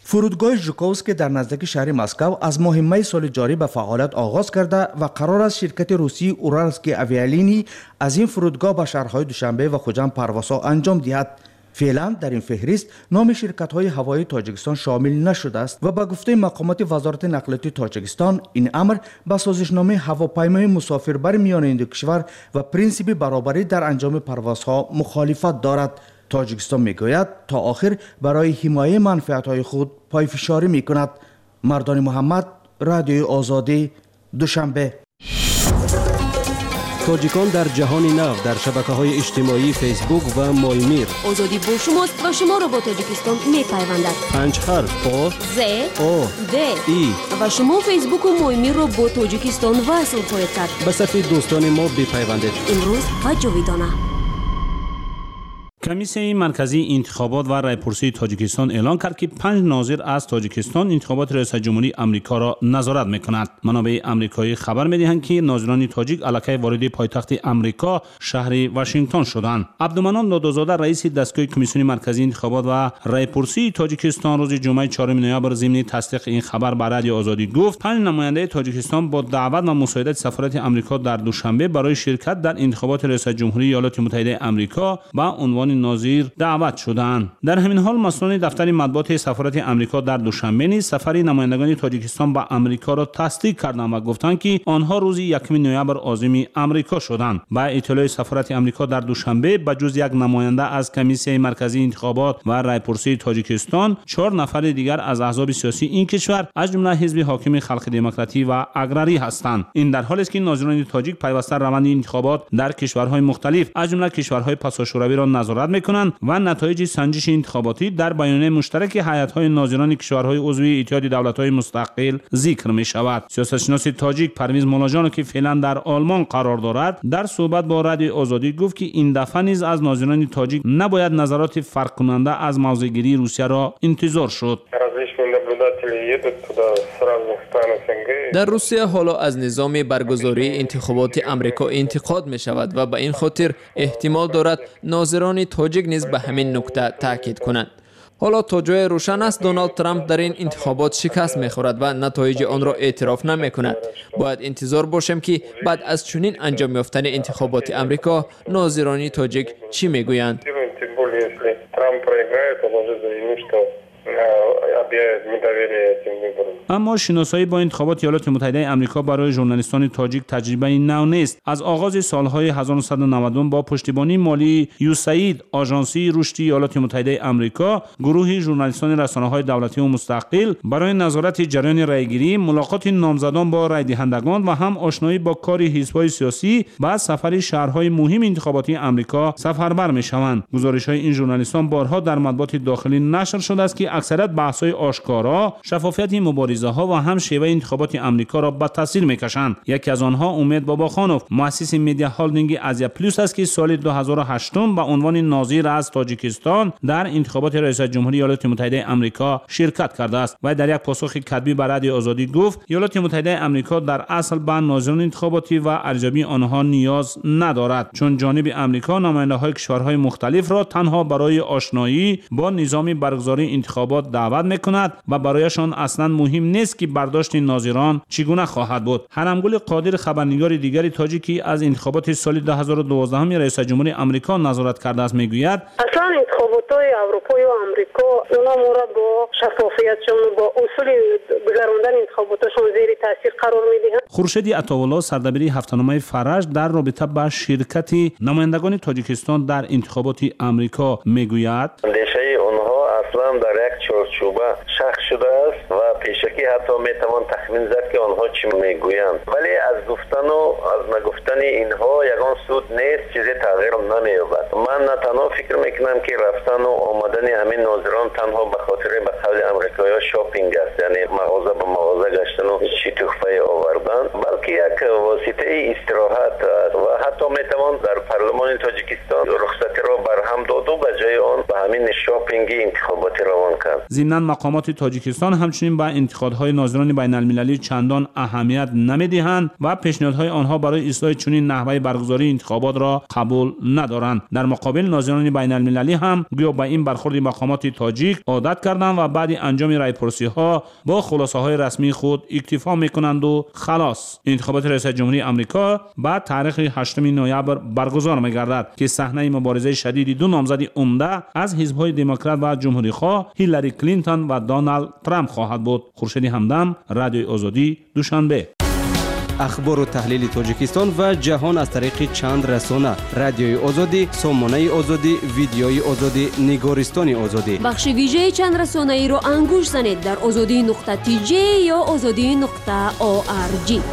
فرودگاه ژوکووسکی در نزدیک شهر مسکو از ماه می سال جاری به فعالیت آغاز کرده و قرار است شرکت روسی اورالسکی اویالینی از این فرودگاه به شهرهای دوشنبه و خوجند پروازها انجام دهد. فعلا در این فهرست نام شرکت‌های هوایی تاجیکستان شامل نشده است و به گفته مقامات وزارت نقلیات تاجیکستان این امر با سازشنامه هواپیمای مسافربر میان این دو کشور و پرینسیپ برابری در انجام پروازها مخالفت دارد. تاجیکستان میگوید تا آخر برای حمایت منفعت‌های خود پایفشاری میکند. مردان محمد، رادیوی آزادی، دوشنبه. تاجیکان در جهان نو در شبکه‌های اجتماعی فیسبوک و مایمیر. آزادی با شماست و شما را با تاجیکستان می‌پیوندد. پنج حرف آ ز او د ای و شما فیسبوک و مایمیر را با تاجیکستان وصل خواهید کرد. به صفحه دوستان ما بپیوندید. امروز و جاویدانه. کمیسیون مرکزی انتخابات و رایپرسی تاجیکستان اعلان کرد که پنج ناظر از تاجیکستان انتخابات ریاست جمهوری آمریکا را نظارت می‌کند. منابع آمریکایی خبر می‌دهند که ناظران تاجیک علاقه وارد پایتخت آمریکا شهر واشنگتن شدند. عبدالمنان دادوزاده رئیس دستگاه کمیسیون مرکزی انتخابات و رایپرسی تاجیکستان روز جمعه چهارم نوامبر ضمن تصدیق این خبر به رادیو آزادی گفت پنج نماینده تاجیکستان با دعوت و مساعدت سفارت آمریکا در دوشنبه برای شرکت در انتخابات ریاست جمهوری ایالات متحده آمریکا با عنوان ناظر دعوت شدند. در همین حال مسئولان دفتر مطبوعات سفارت آمریکا در دوشنبه نیز سفر نمایندگان تاجیکستان به آمریکا را تصدیق کردند و گفتند که آنها روز یکم نوامبر عازم آمریکا شدند. با اطلاع سفارت آمریکا در دوشنبه به جز یک نماینده از کمیسیون مرکزی انتخابات و رایپرسی تاجیکستان، چهار نفر دیگر از احزاب سیاسی این کشور از جمله حزب حاکم خلق دموکراتی و اگراری هستند. این در حالی است که ناظران تاجیک پیوسته روند انتخابات در کشورهای مختلف از جمله کشورهای پساشوروی را نظارت می‌کنند و نتایج سنجش انتخاباتی در بیانیه مشترک هیئت‌های ناظران کشورهای عضو اتحاد دولت‌های مستقل ذکر می‌شود. سیاستشناس تاجیک پرویز مولاجان که فعلا در آلمان قرار دارد در صحبت با رادیو آزادی گفت که این دفعه نیز از ناظران تاجیک نباید نظرات فرق کننده از موضع‌گیری روسیه را انتظار شد. در روسیه حالا از نظام برگزاری انتخابات آمریکا انتقاد می شود و به این خاطر احتمال دارد ناظران تاجیک نیز به همین نکته تاکید کنند. حالا تا جای روشن است دونالد ترامپ در این انتخابات شکست می خورد و نتایج آن را اعتراف نمی کند. باید انتظار باشیم که بعد از چنین انجام یافتن انتخابات آمریکا ناظران تاجیک چی می گویند. اما شناسایی با انتخابات ایالات متحده آمریکا برای ژورنالیستان تاجیک تجربه نو نیست. از آغاز سالهای هزار و نهصد و نود با پشتیبانی مالی یوساید آژانسی رشدی ایالات متحده آمریکا، گروهی ژورنالیستان رسانه‌های دولتی و مستقل برای نظارت جریان رایگیری، ملاقات نامزدان با رای دهندگان و هم آشنایی با کار حزب‌های سیاسی بعد سفر شهرهای مهم انتخاباتی آمریکا سفربر می‌شوند. گزارش‌های این ژورنالیستان بارها در مطبوعات داخلی نشر شده است که اکثریت بحث‌های آشکارا، شفافیت مبارزه‌ها و هم شیوه انتخابات آمریکا را به تاثیر می‌کشند. یکی از آنها امید باباخانوف، مؤسس مدیا هالدینگ آزیا پلوس است که سال دو هزار و هشت به عنوان ناظر از تاجیکستان در انتخابات ریاست جمهوری ایالات متحده آمریکا شرکت کرده است و در یک پاسخ کتبی به رادیو آزادی گفت ایالات متحده آمریکا در اصل به ناظران انتخاباتی و ارزیابی آنها نیاز ندارد، چون جانب آمریکا نماینده‌های کشورهای مختلف را تنها برای آشنایی با نظام برگزاری انتخابات دعوت می‌کند و برایشان اصلا مهم نیست که برداشت ناظران چگونه خواهد بود. حرمگل قادر خبرنگار دیگری تاجیکی از انتخابات سال دو هزار و دوازده رئیس جمهوری آمریکا نظارت کرده است میگوید اصلا انتخابات‌های اروپایی و آمریکا اونا مورد با شفافیتشون با اصول گذراندن انتخاباتشون زیر تاثیر قرار میدهند. خورشید عطاالله سردبیر هفته‌نامه فرج در رابطه با شرکت نمایندگان تاجیکستان در انتخابات آمریکا میگوید اندیشه آنها اصلا در یک چارچوبه شخص شده است و پیشکی حتی میتوان تخمین زد که آنها چی میگویند، ولی از گفتن و از نگفتن اینها یگان سود نیست، چیزی تغییر نمییابد. من نه تنها فکر میکنم که رفتن و آمدن همین ناظران تنها به خاطر به قول امریکایی‌ها شاپینگ است، یعنی مغازه به مغازه گشتن و چی تحفه آوردن، بلکه یک واسطه استراحت است و حتی میتوان در پارلمان تاجیکستان رخصتی را برهم داد و به جای آن به همین شاپینگی انتخاباتی روان کرد. ضمناً مقامات تاجیکستان همچنین به انتقادهای ناظران بین المللی چندان اهمیت نمیدهند و پیشنهادهای آنها برای اصلاح چنین نحوه برگزاری انتخابات را قبول ندارند. در مقابل ناظران بین المللی هم گویا به این برخورد مقامات تاجیک عادت کردند و بعد انجام رایپرسی ها با خلاصه های رسمی خود اکتفا میکنند و خلاص. انتخابات رئیس جمهوری آمریکا بعد تاریخ هشتم نوامبر برگزار می‌گردد که صحنه مبارزه شدید دو نامزد عمده از حزب‌های دموکرات و جمهوری‌خواه هیلاری کلینتون و دونالد ترامپ خواهد بود. خورشید همدم، رادیوی آزادی، دوشنبه. اخبار و تحلیل تاجیکستان و جهان از طریق چند رسانه: رادیوی آزادی، سامانه آزادی، ویدیوی آزادی، نگارستان آزادی. بخش ویژه چند رسانه ای را انگوش زنید در آزادی نقطه تی جی یا آزادی نقطه او آر جی.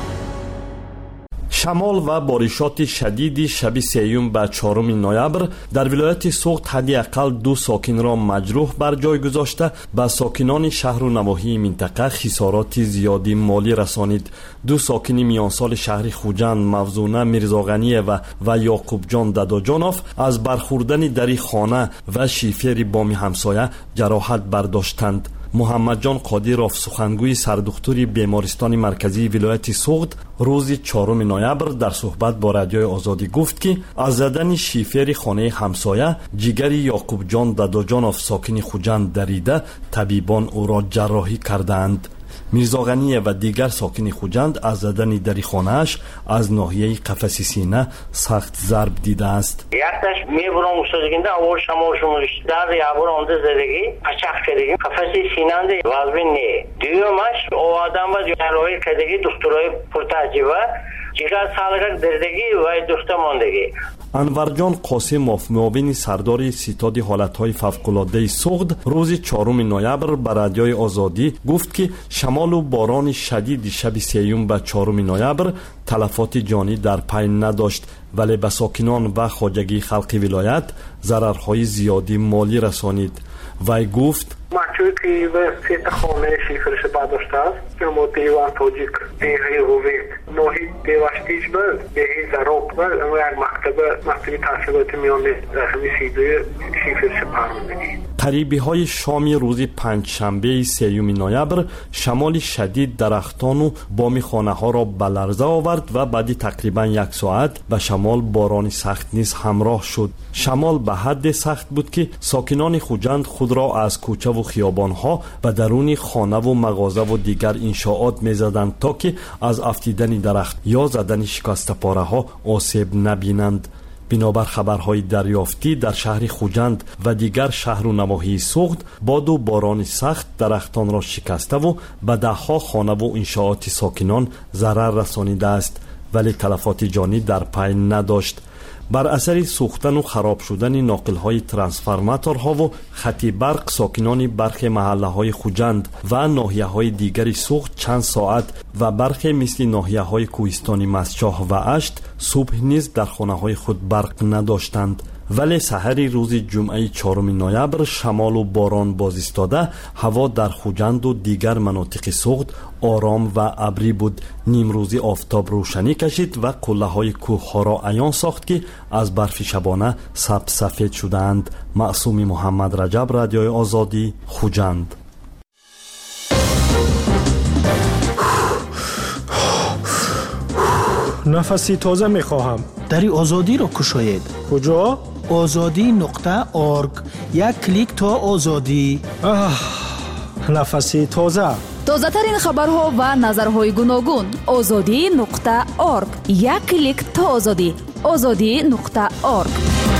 شمال و بارشات شدید شب سیوم به چهارم نوامبر در ولایت سوخت حداقل دو ساکن را مجروح بر جای گذاشته به ساکنان شهر و نواحی منطقه خسارات زیادی مالی رسانید. دو ساکن میان سال شهر خوجند موزونه میرزاغنی و و یعقوب جان دداجانوف از برخوردن در خانه و شیفر بام همسایه جراحت برداشتند. محمد جان قادیروف سخنگوی سردکتر بیمارستان مرکزی ولایت سوخت روز چهارم نوامبر در صحبت با رادیوی آزادی گفت که از زدن شیفر خانه همسایه جگر یعقوب جان دداجانوف ساکن خوجند دریده طبیبان او را جراحی کردند. میرزاغنی و دیگر ساکن خوجند از زدن در خانه‌اش از ناحیه قفس سینه سخت ضرب دیده است. یکتاش میبرم استادگنده آور شما شما در یابر اونده زدگی پچاق کردگی قفس سینه‌نده وزن نه دیومش او آدم و جراحی کردگی دکترای پرتجربه جگر سالگرد دردگی و دکتر ماندگی. انورجان قاسموف معاون سردار ستاد حالتهای فوق‌العاده سوخت روز چهارم نوامبر به رادیوی آزادی گفت که شمال و باران شدید شب سیوم به چهارم نوامبر تلفات جانی در پی نداشت ولی به ساکنان و خواجگی خلق ولایت ضررهای زیادی مالی رسانید. وی گفت محچوی که به سیت خانه شیفرش برداشته است که ما دیوان تاجیک دیگه هویت نوحی دیواشتیش بود دیگه زراق بود اما یک مکتبه مکتبی تحصیلات میانه رقمی سیدوی شیفرش پرماندگی. قریبی های شام روز پنج شنبه سیوم نوامبر شمال شدید درختان و بام خانه ها را به لرزه آورد و بعد تقریبا یک ساعت به شمال باران سخت نیز همراه شد. شمال به حد سخت بود که ساکنان خوجند خود را از کوچه و خیابان ها به درون خانه و مغازه و دیگر انشاءات می زدند تا که از افتیدن درخت یا زدن شکسته پاره ها آسیب نبینند. بنابر خبرهای دریافتی در شهر خوجند و دیگر شهر و نواحی سوخت باد و باران سخت درختان را شکسته و به دهها خانه و انشاءات ساکنان ضرر رسانیده است ولی تلفات جانی در پی نداشت. بر اثر سوختن و خراب شدن ناقل‌های ترانسفورماتورها و خط برق ساکنان برخی محله‌های خوجند و ناحیه‌های دیگری سوخت چند ساعت و برخی مثل ناحیه‌های کوهستانی مسچاه و اشت صبح نیز در خانه‌های خود برق نداشتند. ولی سحر روز جمعه چهارم نوامبر شمال و باران باز ایستاده هوا در خوجند و دیگر مناطق سوخت آرام و ابری بود. نیمروزی آفتاب روشنی کشید و قله های کوه ها را عیان ساخت که از برف شبانه سبز سفید شدند. معصوم محمد رجب، رادیوی آزادی، خوجند. نفسی تازه می خواهم. دری آزادی را کشاید. کجا؟ آزادی نقطه آرگ. یک کلیک تا آزادی. آه، نفسی تازه. تازه ترین خبرها و نظرهای گوناگون. آزادی نقطه آرگ. یک کلیک تا آزادی. آزادی نقطه آرگ.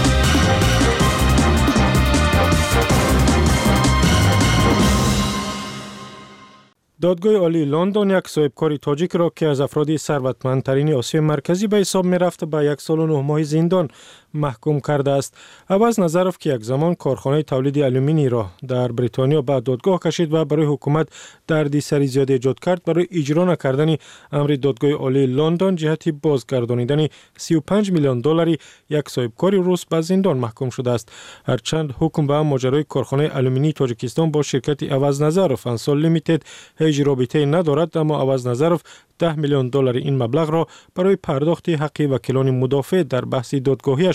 دادگاه عالی لندن یک صاحبکار تاجیک را که از افراد ثروتمندترین آسیای مرکزی به حساب می رفت به یک سال و نه ماه زندان محکوم کرده است. عوض نظرف که یک زمان کارخانه تولید آلومینی را در بریتانیا به دادگاه کشید و برای حکومت دردی سری زیاد ایجاد کرد، برای اجرا نکردن امر دادگاه عالی لندن جهت بازگردانیدن سی و پنج میلیون دلاری یک صاحبکار روس به زندان محکوم شده است. هرچند حکم به ماجرای کارخانه آلومینی تاجیکستان با شرکت عوض نظرف انسال لیمیتد هیچ رابطه ندارد، اما عوض نظرف ده میلیون دلار این مبلغ را برای پرداخت حق وکیلان مدافع در بحث دادگاهیش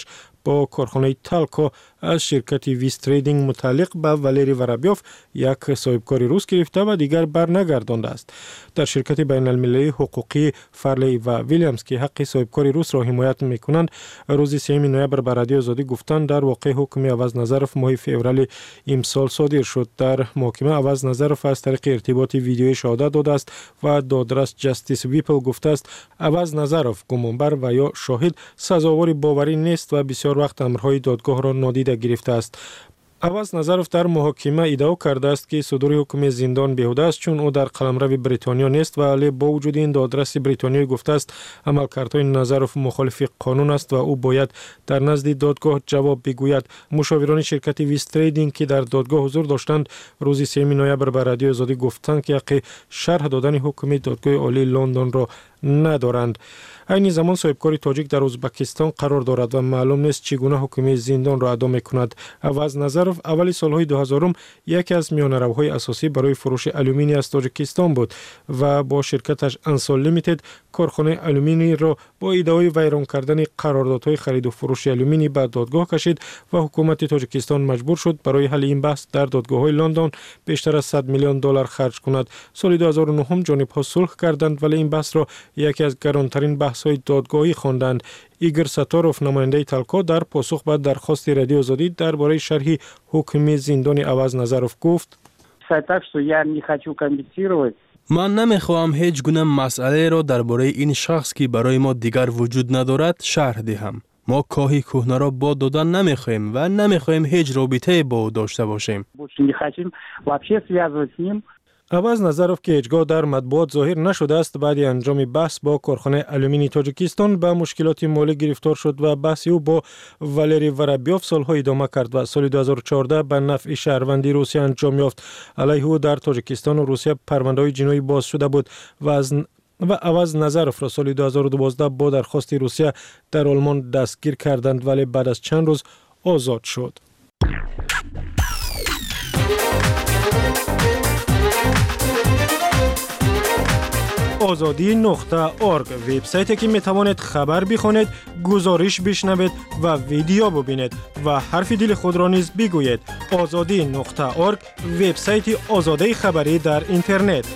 با کارخانه تالکو از شرکت ویست تریدینگ متعلق به والری ورابیوف یک صاحبکاری روس گرفته و دیگر برنگردانده است. در شرکت بین المللی حقوقی فرلی و ویلیامز که حق صاحبکاری روس را حمایت میکنند روز سوم نوامبر به رادیو آزادی گفتند در واقع حکم عوض نظرف ماه فوریه امسال صادر شد. در محکمه عوض نظرف از طریق ارتباط ویدیویی شهادت داده است و دادرس جستیس ویپل گفته است عوض نظرف گمانبر و یا شاهد سزاوار باوری نیست و بسیار وقت امرهای دادگاه را نادیده گرفته است. عوض نظرف در محاکمه ادعا کرده است که صدور حکم زندان بیهوده است چون او در قلمرو بریتانیا نیست ولی با وجود این دادرس بریتانیایی گفته است عملکردهای نظرف مخالف قانون است و او باید در نزد دادگاه جواب بگوید. مشاوران شرکت ویست تریدینگ که در دادگاه حضور داشتند روز سوم نوامبر به رادیو آزادی گفتند که حق شرح دادن حکم دادگاه عالی لندن را ندارند. این زمان صاحبکاری تاجیک در ازبکستان قرار دارد و معلوم نیست چگونه حکم زندان را ادا میکند. عوض نظرف اولی سالهای دو هزارم یکی از میانه‌روهای اساسی برای فروش آلومینی از تاجیکستان بود و با شرکتش انسال لیمیتد کارخانه آلومینی را با ادعای ویران کردن قراردادهای خرید و فروش آلومینی به دادگاه کشید و حکومت تاجیکستان مجبور شد برای حل این بحث در دادگاه‌های لندن بیشتر از صد میلیون دلار خرج کند. سال دو هزار و نه جانب‌ها صلح کردند ولی این بحث را یکی از گرانترین بحث‌های دادگاهی خواندند. ایگور ساتاروف نماینده تالکو در پاسخ به درخواست رادیو آزادی درباره شرح حکم زندان عوض نظرف گفت: من نمیخواهم هیچ گونه مسئله را درباره این شخص که برای ما دیگر وجود ندارد شرح دهم. ما کاهی کهنه را با دادن نمیخواهیم و نمیخواهیم هیچ رابطه با او داشته باشیم. عوض نظرف که هیچگاه در مطبوعات ظاهر نشده است بعد انجام بحث با کارخانه آلومینی تاجیکستان به مشکلات مالی گرفتار شد و بحث او با والری ورابیوف سالها ادامه کرد و سال دو هزار و چهارده به نفع شهروندی روسیه انجام یافت. علیه او در تاجیکستان و روسیه پرونده‌های جنایی باز شده بود و از و عوض نظرف را سال دو هزار و دوازده با درخواست روسیه در آلمان دستگیر کردند ولی بعد از چند روز آزاد شد. آزادی نقطه اورگ وبسایتی که می توانید خبر بخوانید، گزارش بشنوید و ویدیو ببینید و حرف دل خود را نیز بگویید. آزادی نقطه اورگ وبسایت آزادی خبری در اینترنت.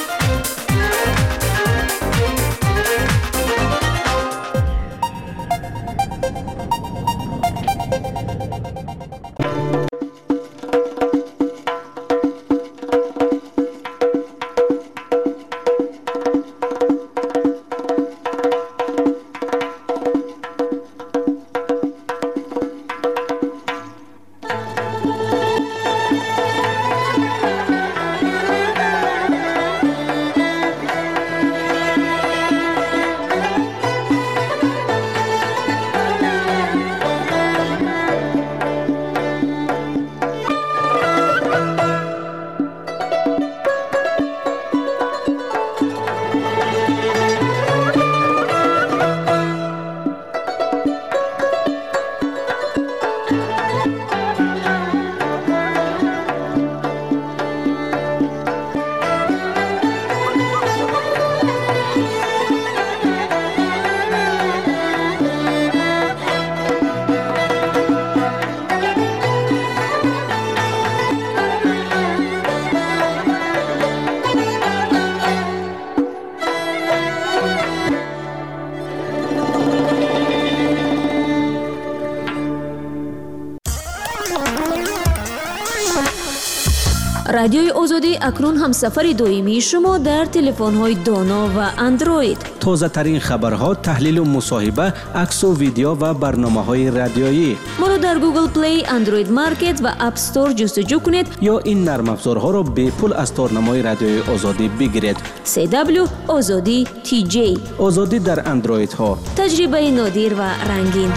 رادیوی آزادی اکنون هم سفر دویمی شما در تلفن‌های دانا و اندروید. تازه ترین خبرها، تحلیل و مصاحبه، عکس و ویدیو و برنامه‌های رادیویی. ما را در گوگل پلی، اندروید مارکت و اپ استور جستجو کنید یا این نرم افزارها را به پول از تارنمای رادیوی آزادی بگیرید. سی دبلیو آزادی تی جی. آزادی در اندروید ها. تجربه نادر و رنگین.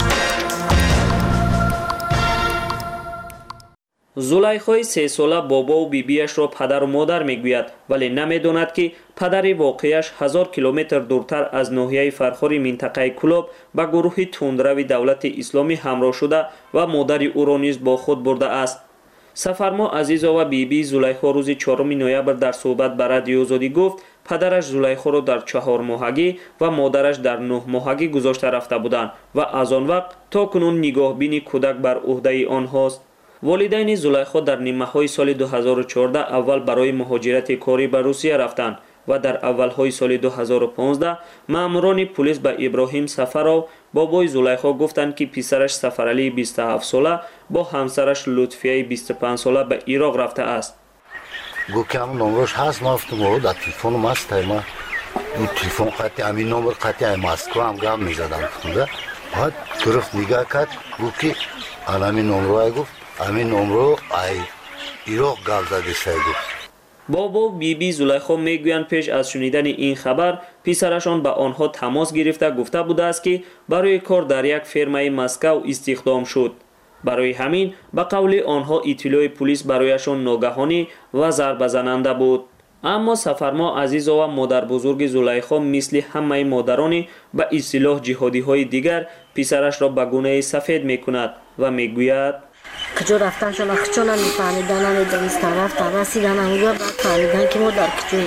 زلیخای سه ساله بابا و بیبیش را پدر و مادر میگوید ولی نمیداند که پدر واقعیش هزار کیلومتر دورتر از ناحیه فرخاری منطقه کلاب با گروه تندروی دولت اسلامی همراه شده و مادر او را نیز با خود برده است. سفرما عزیزا و بیبی زلیخا روز چهارم نوامبر در صحبت با رادیو آزادی گفت падараш зулайхоро дар чаҳормоҳагӣ ва модараш дар нӯҳмоҳагӣ гузошта рафта буданд ва аз он вақт то кунун нигоҳбини кӯдак бар уҳдаи онҳост. волидайни зулайхо дар нимаҳои соли ду ҳазору чордаҳ аввал барои муҳоҷирати корӣ ба русия рафтанд ва дар аввалҳои соли ду ҳазору понздаҳ маъмурони пулис ба Иброҳим Сафаров бобои Зулайхо гуфтанд ки писараш Сафаралии бисту ҳафт сола бо ҳамсараш Лутфияи бисту панҷ сола ба Ироқ рафтааст. Гуки ҳамн номрош ҳаст мафтум о дар телефоном аст тайма ин телефон қати ҳамин номер қати ай Москва ҳам гап мезадам худа баъд гирифт нигаҳ кард гуки аламин номро ай гуфт ҳамин номро ай Ироқ гап задисай гуфт. бобо биби Зулайхо мегӯянд пеш аз шунидани ин хабар писарашон ба онҳо тамос гирифта гуфта будааст ки барои кор дар як фермаи Москав истихдом шуд. барои ҳамин ба қавли онҳо иттилои пулис барояшон ногаҳонӣ ва зарбазананда буд. аммо Сафармо Азизова модарбузурги Зулайхо мисли ҳамаи модарони ба истилоҳ ҷиҳодиҳои дигар писарашро ба гунаи сафед мекунад ва мегӯяд куҷо рафтаншона хичона мефаҳмидан намедонистан рафтан расидан ҳамуҷо баъд фаҳмидан ки мо дар куҷоем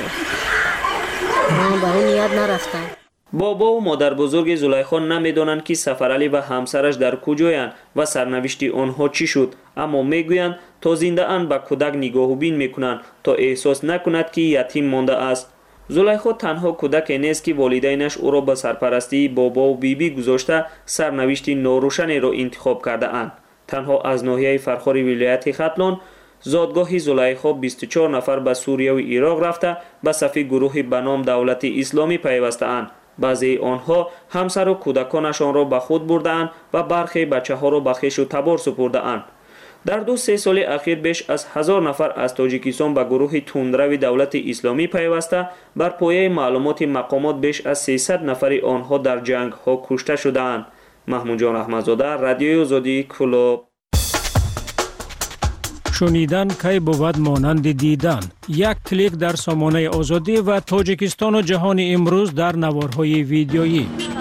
ман ба ҳон ният нарафтам. бобо модарбузурги Зулайхо намедонанд ки Сафаралӣ ва ҳамсараш дар куҷоянд ва сарнавишти онҳо чӣ шуд, аммо мегӯянд то зиндаан ба кӯдак нигоҳубин мекунанд то эҳсос накунад ки ятим мондааст. Зулайхо танҳо кӯдаке нест ки волидайнаш ӯро ба сарпарастии бобо биби гузошта сарнавишти норӯшанеро интихоб кардаанд. танҳо аз ноҳияи Фархори вилояти Хатлон зодгоҳи Зулайхо бисту чор нафар ба Сурияву Ироқ рафта ба сафи гурӯҳи ба ном Давлати Исломӣ пайвастаанд. баъзеи онҳо ҳамсару кӯдаконашонро ба худ бурдаанд ва бархе бачаҳоро ба хешу табор супурдаанд. дар ду се соли ахир беш аз ҳазор нафар аз Тоҷикистон ба гурӯҳи тундрави Давлати Исломӣ пайваста бар пояи маълумоти мақомот беш аз сесад нафари онҳо дар ҷангҳо кушта шудаанд. маҳмудҷон Аҳмадзода, Радиои Озодӣ, Кӯлоб. шунидан кай бувад монанди дидан. Як клик дар сомонаи Озодӣ ва Тоҷикистону ҷаҳони имрӯз дар наворҳои видеоӣ.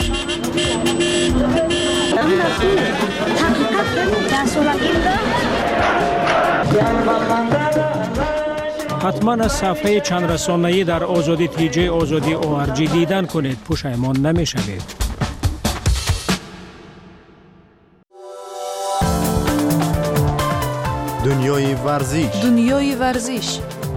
ҳатман аз сафҳаи чандрасонаӣ дар озоди тиҷаи озоди о ар ҷи дидан кунед, пушаймон намешавед. дунёи варзиш. дунёи варзиш.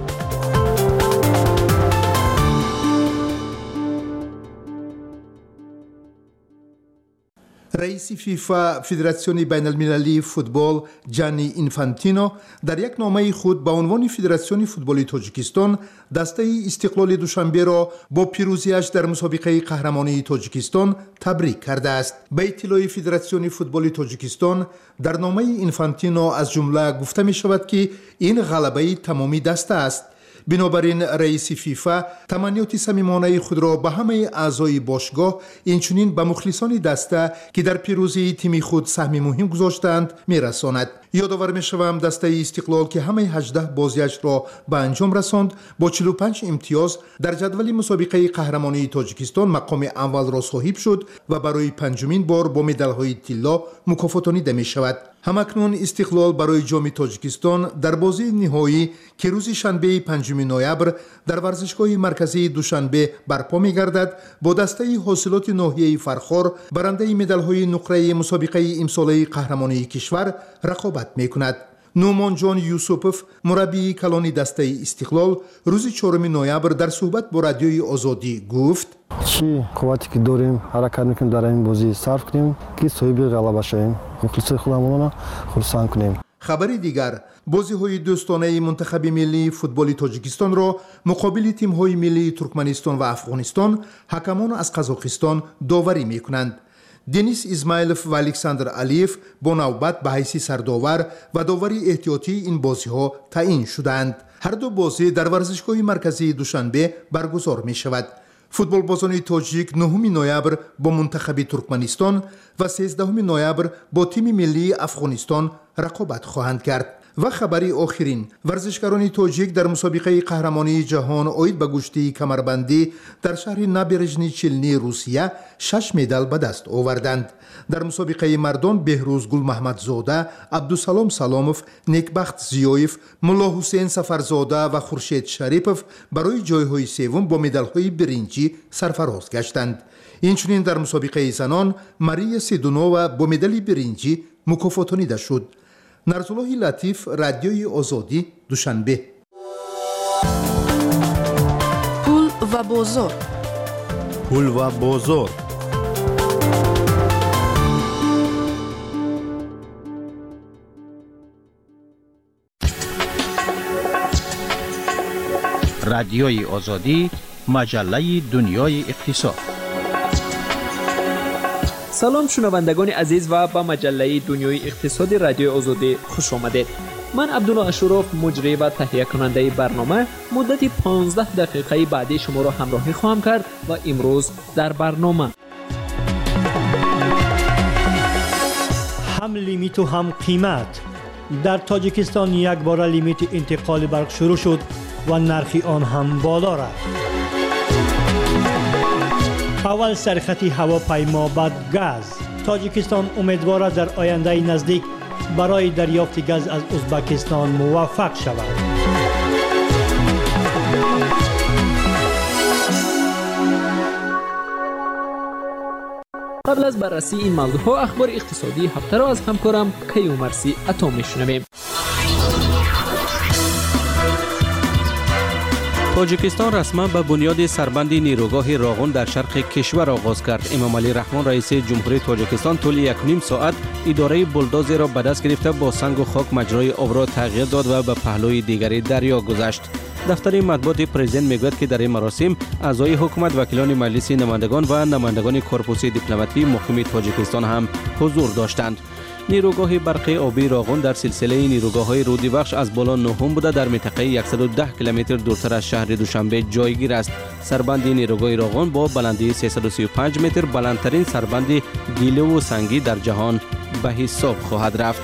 раиси фифа федератсиони байналмилалии футбол Ҷанни Инфантино дар як номаи худ ба унвони Федератсиони футболи Тоҷикистон дастаи Истиқлоли Душанберо бо пирӯзиаш дар мусобиқаи қаҳрамонии Тоҷикистон табрик кардааст. ба иттилои Федератсиони футболи Тоҷикистон дар номаи Инфантино аз ҷумла гуфта мешавад ки ин ғалабаи тамоми даста аст. бинобар ин раиси фифа таманниёти самимонаи худро ба ҳамаи аъзои бошгоҳ инчунин ба мухлисони даста ки дар пирӯзии тими худ саҳми муҳим гузоштаанд мерасонад. ёдовар мешавам дастаи Истиқлол ки ҳамаи ҳаждаҳ бозиашро ба анҷом расонд бо чилу панҷ имтиёз дар ҷадвали мусобиқаи қаҳрамонии Тоҷикистон мақоми аввалро соҳиб шуд ва барои панҷумин бор бо медалҳои тилло мукофотонида мешавад. ҳамакнун Истиқлол барои ҷоми Тоҷикистон дар бозии ниҳоӣ ки рӯзи шанбеи панҷуми ноябр дар варзишгоҳи марказии Душанбе барпо мегардад бо дастаи ҳосилоти ноҳияи Фархор барандаи медалҳои нуқраи мусобиқаи имсолаи қаҳрамонии кишвар рақобат мекунад. Нӯмонҷон Юсупов, мураббии калони дастаи Истиқлол, рӯзи чорум ноябр дар суҳбат бо Радиои Озодӣ гуфт: чӣ қуввате ки дорем ҳаракат мекунем дар ин бозӣ сарф кунем ки соҳиби ғалаба шавем, мухлисои худамонро хурсанд кунем. хабари дигар, бозиҳои дӯстонаи мунтахаби миллии футболи Тоҷикистонро муқобили тимҳои миллии Туркманистон ва Афғонистон ҳакамон аз Қазоқистон доварӣ мекунанд. Денис Измайлов ва Александр Алиев бо навбат ба ҳайси сардовар ва довари эҳтиётии ин бозиҳо таъин шуданд. ҳар ду бозӣ дар варзишгоҳи марказии Душанбе баргузор мешавад. футболбозони тоҷик нӯҳуми ноябр бо мунтахаби Туркманистон ва сездаҳуми ноябр бо тими миллии Афғонистон рақобат хоҳанд кард. و خبری آخرین، ورزشکاران تاجیک در مسابقه قهرمانی جهان اوید به گشتی کمربندی در شهر نابرژنی چلنی روسیه شش مدال به دست آوردند. در مسابقه مردان بهروز گل محمدزاده، عبدالسلام سلاموف، نیکبخت زیایف، ملا حسین سفرزاده و خورشید شریپوف برای جایهای سوم با مدال‌های برنجی سرفراز گشتند. اینچنین در مسابقه زنان ماریا سیدونووا با مدال برنجی مکافاتانیده شد. نرسالله لطیف، رادیوی آزادی، دوشنبه. پول و بازار. پول و بازار. رادیوی آزادی، مجله دنیای اقتصاد. سلام شنوندگان عزیز و به مجله دنیای اقتصاد رادیو آزادی خوش آمدید. من عبدالله اشراف، مجری و تهیه کننده برنامه، مدت پانزده دقیقه بعدی شما را همراهی خواهم کرد و امروز در برنامه هم لیمیت و هم قیمت. در تاجیکستان یک بار لیمیت انتقال برق شروع شد و نرخ آن هم بالا رفت. اول سرخط هواپیما، بعد گاز. تاجیکستان امیدوار است در آینده نزدیک برای دریافت گاز از ازبکستان موفق شود. قبل از بررسی این موضوع ها، اخبار اقتصادی هفته را از همکارم کیومرسی عطا میشنویم. تاجیکستان رسما به بنیاد سربند نیروگاه راغون در شرق کشور آغاز کرد. امام علی رحمان رئیس جمهوری تاجیکستان طول یک نیم ساعت اداره بولدوزر را به دست گرفته با سنگ و خاک مجرای آب را تغییر داد و به پهلوی دیگری دریا گذشت. دفتر مطبوعات پرزیدنت میگوید که در این مراسم اعضای حکومت، وکیلان مجلس نمایندگان و نمایندگان کورپوس دیپلماتی مقیم تاجیکستان هم حضور داشتند. نیروگاه برقی آبی راغون در سلسله نیروگاه‌های رودی بخش از بالا نهم بوده در منطقه صد و ده کیلومتر دورتر از شهر دوشنبه جایگیر است. سربند نیروگاه راغون با بلندی سیصد و سی و پنج متر بلندترین سربند گیلو و سنگی در جهان به حساب خواهد رفت.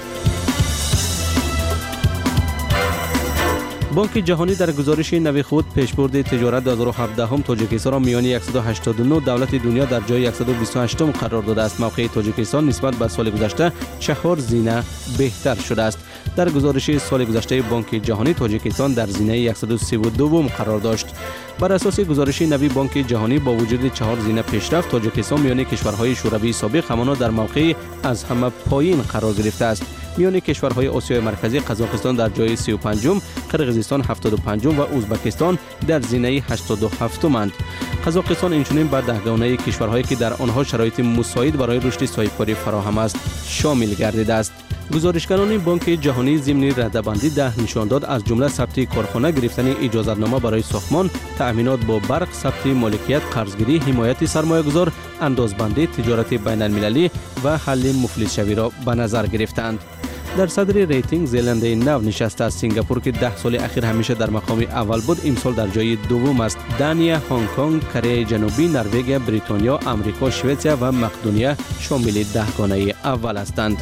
بانک جهانی در گزارش نوی خود پیشبرد تجارت دو هزار و هفده هم تاجیکستان را میان صد و هشتاد و نه دولت دنیا در جای صد و بیست و هشت قرار داده است. موقع تاجیکستان نسبت به سال گذشته چهار زینه بهتر شده است. در گزارش سال گذشته بانک جهانی تاجیکستان در زینه صد و سی و دو قرار داشت. بر اساس گزارش نوی بانک جهانی با وجود چهار زینه پیشرفت، تاجیکستان میان کشورهای شوروی سابق همانا در موقع از همه پایین قرار گرفته است. میان کشورهای آسیای مرکزی قزاقستان در جای سی و پنجم، قرقیزستان هفتاد و پنجم و ازبکستان در زینه هشتاد و هفتم اند. قزاقستان اینچنین به دهگانه کشورهایی که در آنها شرایط مساعد برای رشد صاحبکاری فراهم است شامل گردیده است. گزارشگران بانک جهانی ضمن رده‌بندی ده نشان داد، از جمله ثبت کارخانه، گرفتن اجازه‌نامه برای ساختمان، تأمینات با برق، ثبت مالکیت، قرضگیری، حمایت سرمایه‌گذار، اندازبندی، تجارت بین‌المللی و حل مفلس‌شوی را به نظر گرفتند. در صدر ریتینگ زلنده نو نشسته است. سنگاپور که ده سال اخیر همیشه در مقام اول بود، امسال در جای دوم است. دانیا، هنگ کنگ، کره جنوبی، نروژ، بریتانیا، آمریکا، سوئیسرا و مقدونیه شامل دهگانه اول هستند.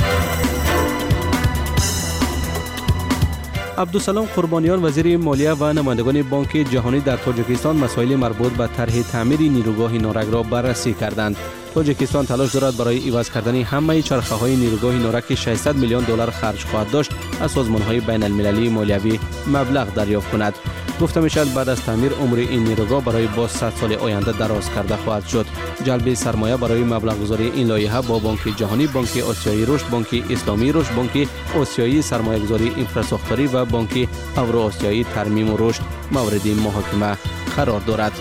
عبدالسلام قربانیان، وزیر مالیه و نمایندگان بانک جهانی در تاجیکستان مسائل مربوط به طرح تعمیر نیروگاه نورک را بررسی کردند. تاجیکستان تلاش دارد برای عوض کردن همه چرخه‌های نیروگاه نورک که ششصد میلیون دلار خرج خواهد داشت از سازمان‌های بین‌المللی مالیوی مبلغ دریافت کند. گفته می‌شود بعد از تعمیر عمر این نیروگاه برای باز صد سال آینده دراز کرده خواهد شد. جلب سرمایه برای مبلغ‌گذاری این لایحه با بانک جهانی، بانک آسیایی رشد، بانک اسلامی رشد، بانک آسیایی سرمایه‌گذاری انفراستراکچوری و بانک اوراسیایی ترمیم و رشد مورد محاکمه قرار دارد.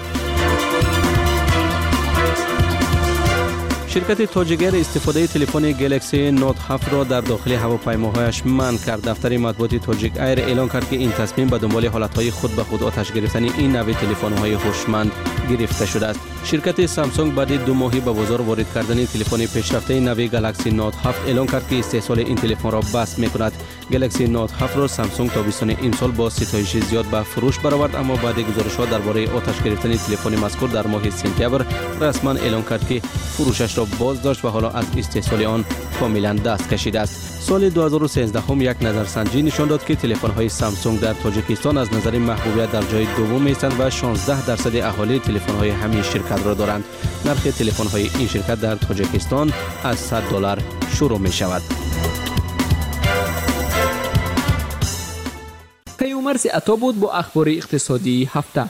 شرکت تاجیگر استفاده تلفن گلکسی نوت هفت را در داخل هواپیماهایش منع کرد. دفتر مطبوعات تاجیک ایر اعلان کرد که این تصمیم به دنبال حالتهای خود به خود آتش گرفتن این نوع تلفن‌های هوشمند گرفته شده است. شرکت سامسونگ بعد دو ماهی به بازار وارد کردن تلفن پیشرفته نوع گلکسی نوت هفت اعلان کرد که استحصال این تلفن را بس می‌کند. گلکسی نوت هفت را سامسونگ تابستان امسال با ستایش زیاد به فروش برآورد، اما بعد گزارش‌ها درباره آتش گرفتن تلفن مذکور در ماه سپتامبر رسما اعلان کرد که فروشش را باز داشت و حالا از استحصال آن کاملا دست کشیده است. سال دو هزار و سیزده هم یک نظرسنجی نشان داد که تلفن‌های سامسونگ در تاجیکستان از نظر محبوبیت در جای دوم هستند و شانزده درصد اهالی تلفن‌های همین شرکت را دارند. نرخ تلفن‌های این شرکت در تاجیکستان از صد دلار شروع می‌شود. پیامرز عطا بود با اخبار اقتصادی هفته.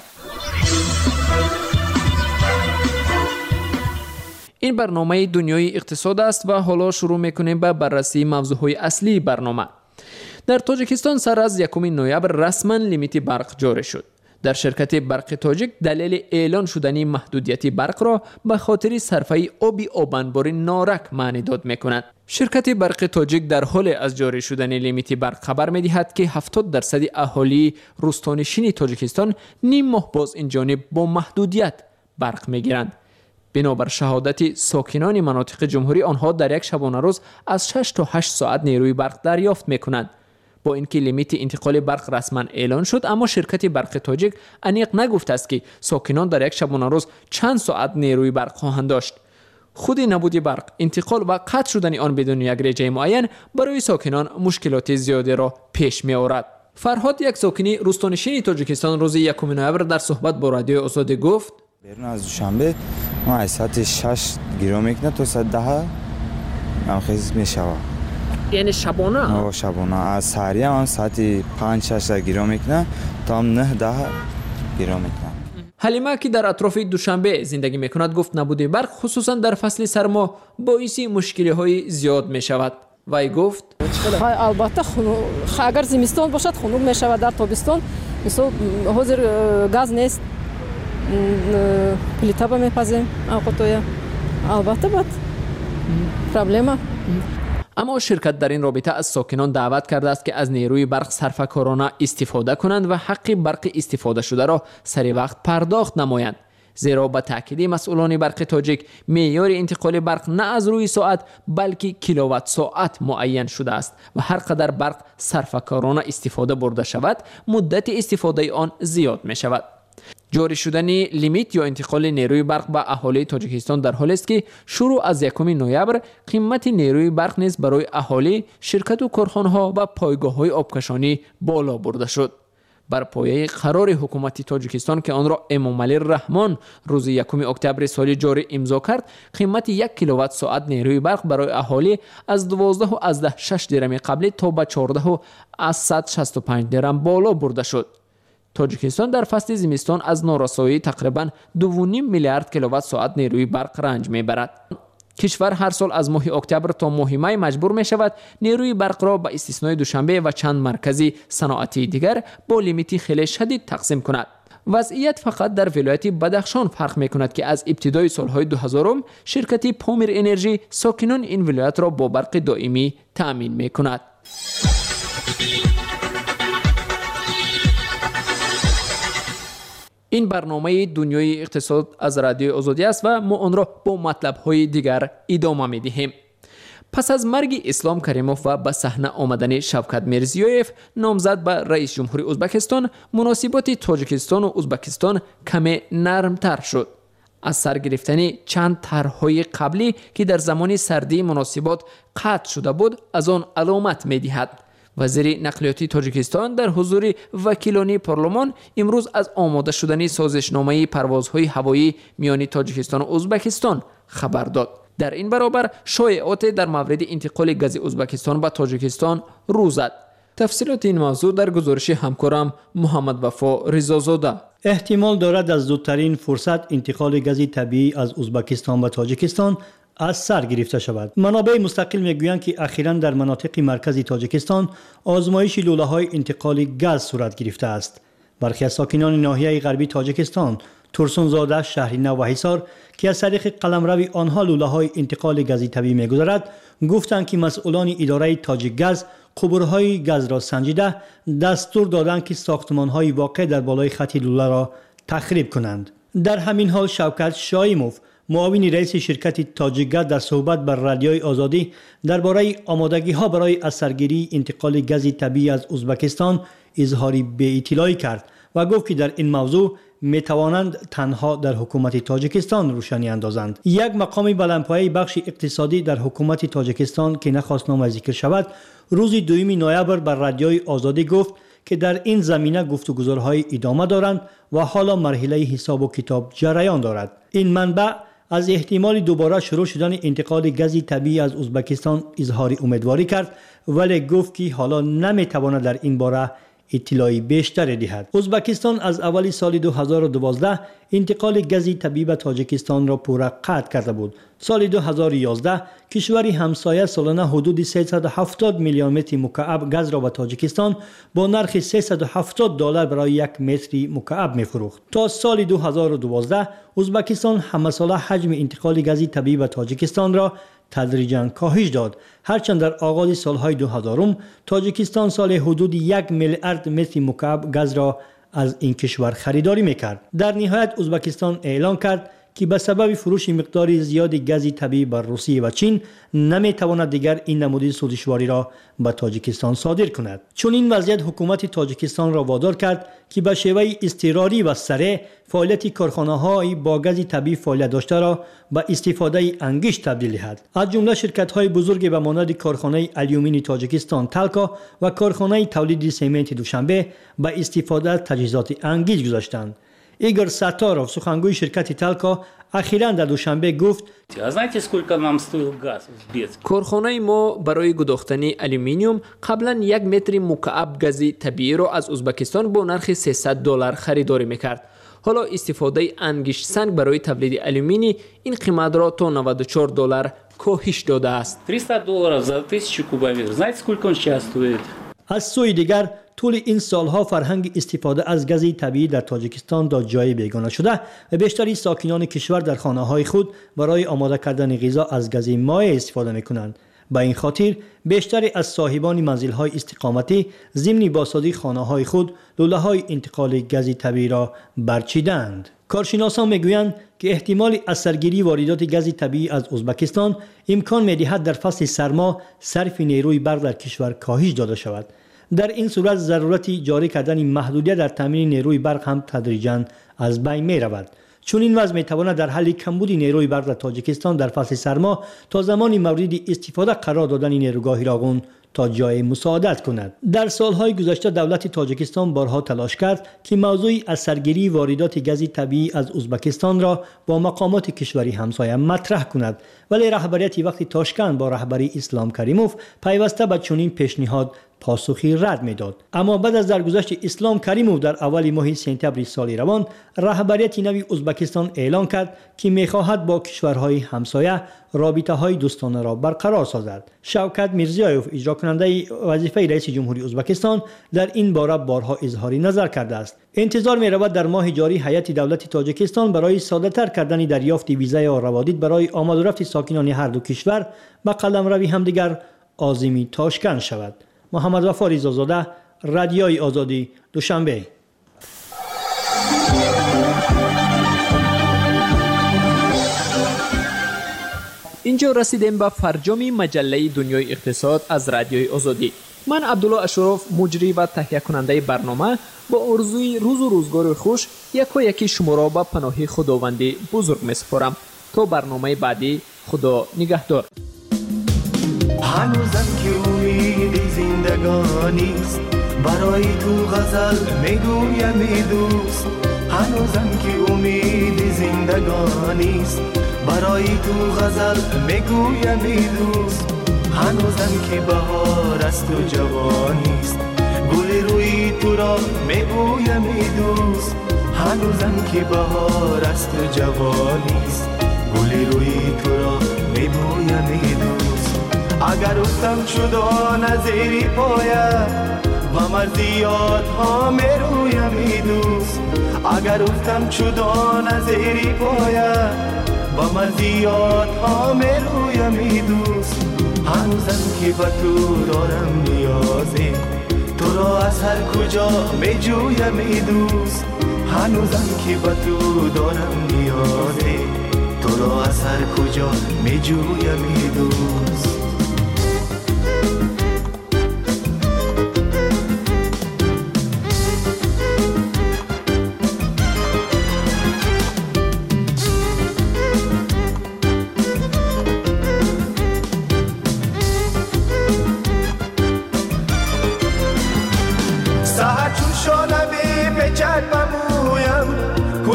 این برنامه دنیای اقتصاد است و حالا شروع میکنیم به بررسی موضوعهای اصلی برنامه. در تاجیکستان سر از یکم نوامبر رسما لیمیت برق جاری شد. در شرکت برق تاجیک دلیل اعلان شدنی محدودیت برق را به خاطر صرفه آب آبانبار نارک معنی داد میکنند. شرکت برق تاجیک در حال از جاری شدن لیمیت برق خبر میدهد که هفتاد درصد اهالی روستانشین تاجیکستان نیم ماه باز این جانب با محدودیت برق میگیرند. بنابر شهادت ساکنان مناطق جمهوری، آنها در یک شبانه روز از شش تا هشت ساعت نیروی برق دریافت میکنند. با اینکه لیمیت انتقال برق رسما اعلان شد، اما شرکت برق تاجیک انیق نگفته است که ساکنان در یک شبانه روز چند ساعت نیروی برق خواهند داشت. خود نبود برق، انتقال و قطع شدن آن بدون یک رجه معین برای ساکنان مشکلات زیادی را پیش می آورد. فرهاد، یک ساکنی روستانشین تاجیکستان، روز یکم نوامبر در صحبت با رادیو آزادی گفت: بیرون از دوشنبه ما از ساعت شش گیرو میکنه تا ساعت ده نمخیز میشود. یعنی شبانه؟ آه شبانه. از سحری هم ساعت پنج شش گیرو میکنه تا هم نه ده گیرو میکنه. حلیمه که در اطراف دوشنبه زندگی میکند گفت نبود برق خصوصا در فصل سرما باعث مشکلی های زیاد میشود. وی گفت: البته اگر زمستان باشد خنک میشود، در تابستان مثلا حاضر گاز نیست، پلیتا با میپزیم اوقاتویا البته بد پرابلما. اما شرکت در این رابطه از ساکنان دعوت کرده است که از نیروی برق صرفه‌کارانه استفاده کنند و حق برق استفاده شده را سری وقت پرداخت نمایند، زیرا به تاکید مسئولان برق تاجیک معیار انتقال برق نه از روی ساعت بلکه کیلووات ساعت معین شده است و هر قدر برق صرفه‌کارانه استفاده برده شود مدت استفاده آن زیاد می شود. جاری شدن لیمیت یا انتقال نیروی برق به اهالی تاجیکستان در حالی است که شروع از یکم نوامبر قیمت نیروی برق نیز برای اهالی، شرکت و کارخانه‌ها و پایگاه‌های آبکشانی بالا برده شد. بر پایه قرار حکومت تاجیکستان که آن را امامعلی رحمان روز یکم اکتبر سال جاری امضا کرد، قیمت یک کیلووات ساعت نیروی برق برای اهالی از دوازده و از ده شش درم قبلی تا به چهارده و از صد و شصت و پنج درم بالا برده شد. تاجیکستان در فصل زمستان از نارسایی تقریباً دو و نیم میلیارد کیلووات ساعت نیروی برق رنج میبرد. کشور هر سال از ماه اکتبر تا ماه می مجبور می شود نیروی برق را به استثنای دوشنبه و چند مرکزی صنعتی دیگر با لیمیتی خیلی شدید تقسیم کند. وضعیت فقط در ولایت بدخشان فرق می کند که از ابتدای سالهای دو هزار شرکت پامیر انرژی ساکنان این ولایت را با برق دائمی تأمین می کند. این برنامه دنیای اقتصاد از رادیو آزادی است و ما آن را با مطلب‌های دیگر ادامه می‌دهیم. پس از مرگ اسلام کریموف و به صحنه آمدن شوکت میرزیویف نامزد به رئیس جمهوری ازبکستان، مناسبات تاجیکستان و ازبکستان کمی نرمتر شد. از سر گرفتن چند طرح‌های قبلی که در زمان سردی مناسبات قطع شده بود از آن علامت می‌دهد. وزیر نقلیاتی تاجیکستان در حضور وکیلان پارلمان امروز از آماده شدن سازشنامه پروازهای هوایی میان تاجیکستان و ازبکستان خبر داد. در این برابر شایعات در مورد انتقال گاز ازبکستان به تاجیکستان رو زد. تفصیلات این موضوع در گزارش همکارم محمد وفا رضازاده. احتمال دارد از زودترین فرصت انتقال گاز طبیعی از ازبکستان به تاجیکستان از سر گرفته شود. منابع مستقل میگویند که اخیراً در مناطق مرکزی تاجیکستان آزمایش لوله‌های انتقال گاز صورت گرفته است. برخی از ساکنان ناحیه غربی تاجیکستان، ترسونزاده، شهرینه و حصار که از طریق قلمرو آنها لوله‌های انتقال گاز طبیعی می‌گذرد، گفتند که مسئولان اداره تاجیک گاز قبورهای گاز را سنجیده دستور دادند که ساختمان‌های واقع در بالای خط لوله را تخریب کنند. در همین حال شوکت شایموف، معاون رئیس شرکت تاجیک گاز، در صحبت بر رادیوی آزادی درباره آمادگی‌ها برای از سرگیری انتقال گاز طبیعی از ازبکستان اظهار بی‌اطلاعی کرد و گفت که در این موضوع می توانند تنها در حکومت تاجیکستان روشنی اندازند. یک مقام بلندپایه بخش اقتصادی در حکومت تاجیکستان که نخواست نام ذکر شود، روز دوم نوامبر بر رادیوی آزادی گفت که در این زمینه گفتگوهای ادامه دارند و حالا مرحله حساب و کتاب جریان دارد. این منبع از احتمال دوباره شروع شدن انتقال گاز طبیعی از ازبکستان اظهار امیدواری کرد، ولی گفت که حالا نمیتواند در این باره اطلاعی بیشتر دهد. ازبکستان از اول سال دو هزار و دوازده انتقال گاز طبیعی به تاجیکستان را پورا قطع کرده بود. سال دو هزار و یازده کشوری همسایه سالانه حدود سیصد و هفتاد میلیون متر مکعب گاز را به تاجیکستان با نرخ سیصد و هفتاد دلار برای یک متر مکعب می‌فروخت. تا سال دو هزار و دوازده ازبکستان همه ساله حجم انتقال گاز طبیعی به تاجیکستان را تدریجاً کاهش داد، هرچند در آغاز سالهای دو هزارم تاجیکستان سال حدود یک میلیارد متر مکعب گاز را از این کشور خریداری میکرد. در نهایت ازبکستان اعلام کرد که به سبب فروش مقدار زیاد گاز طبیعی بر روسیه و چین نمیتواند دیگر این نمود سودشواری را به تاجیکستان صادر کند. چون این وضعیت حکومت تاجیکستان را وادار کرد که به شیوه اضطراری و سریع فعالیت کارخانه‌های با گاز طبیعی فعالیت داشته را به استفاده انگیش تبدیل دهد. از جمله شرکت‌های بزرگی به مانند کارخانه آلومینی تاجیکستان تالکا و کارخانه تولید سمنت دوشنبه به استفاده از تجهیزات انگیز گذاشتند. ایگور ساتاروف سخنگوی شرکت تالکا اخیراً در دوشنبه گفت کارخانه ما برای گداختن آلومینیوم قبلا یک متر مکعب گاز طبیعی را از ازبکستان با نرخ سیصد دلار خریداری میکرد. حالا استفاده انگیش سنگ برای تولید آلومینی این قیمت را تا نود و چهار دلار کاهش داده است. از سوی دیگر طول این سالها فرهنگ استفاده از گاز طبیعی در تاجیکستان دا جای بیگانه شده و بیشتری ساکنان کشور در خانه‌های خود برای آماده کردن غذا از گاز مایع استفاده می‌کنند. با این خاطر بیشتری از صاحبان منزل‌های استقامتی ضمن بازسازی خانه‌های خود لوله‌های انتقال گاز طبیعی را برچیدند. کارشناسان میگویند که احتمال اثرگیری واردات گاز طبیعی از ازبکستان امکان می‌دهد در فصل سرما صرف نیروی برق در کشور کاهش داده شود. در این صورت ضرورت جاری کردن محدودیت در تامین نیروی برق هم تدریجاً از بین می رود. چون این وضع می تواند در حل کمبود نیروی برق در تاجیکستان در فصل سرما تا زمانی مورد استفاده قرار دادن نیروگاه هیراقون تا جای مساعدت کند. در سالهای گذشته دولت تاجیکستان بارها تلاش کرد که موضوع اثرگیری واردات گاز طبیعی از ازبکستان را با مقامات کشوری همسایه مطرح کند، ولی رهبریت وقتی تاشکند با رهبری اسلام کریموف پیوسته به چنین پیشنهاد پاسخی رد میداد. اما بعد از درگذشت اسلام کریموف در اول ماه سپتامبر سال روان رهبریت نوی ازبکستان اعلان کرد که میخواهد با کشورهای همسایه رابطه های دوستانه را برقرار سازد. شوکت میرزیایوف اجرا کننده وظیفه رئیس جمهوری ازبکستان در این باره بارها اظهار نظر کرده است. انتظار می رود در ماه جاری هیئت دولت تاجیکستان برای ساده تر کردن دریافت ویزای و روادید برای آمد و رفت ساکنان هر دو کشور به قلمروی همدیگر عازم تاشکند شود. محمد وفا ریزازاده، رادیوی آزادی، دوشنبه. اینجا رسیدیم به فرجام مجله دنیای اقتصاد از رادیوی آزادی. من عبدالله اشرف مجری و تهیه کننده برنامه با آرزوی روز و روزگار خوش یکا یکی شما را به پناه خداوندی بزرگ می‌سپارم. تا برنامه بعدی، خدا نگهدار. هنوزم که امید زندگانیست برای تو غزل میگویم ای دوست. هنوزم که امید زندگانیست برای تو غزل میگویم ای دوست. هنوزم که بهار است و جوانیست گل روی تو را میگویم ای دوست. هنوزم که بهار است و جوانیست گل روی تو را میگویم ای دوست. اگر افتم شدان از زیر پایه و مرزیات ها می رویم ای دوست. اگر افتم شدان از زیر پایه و مرزیات ها می رویم ای دوست. هنوزم که به تو دارم نیازی تو را از هر کجا می جویم ای دوست. هنوزم که به تو دارم نیازی تو را از هر کجا می جویم ای دوست.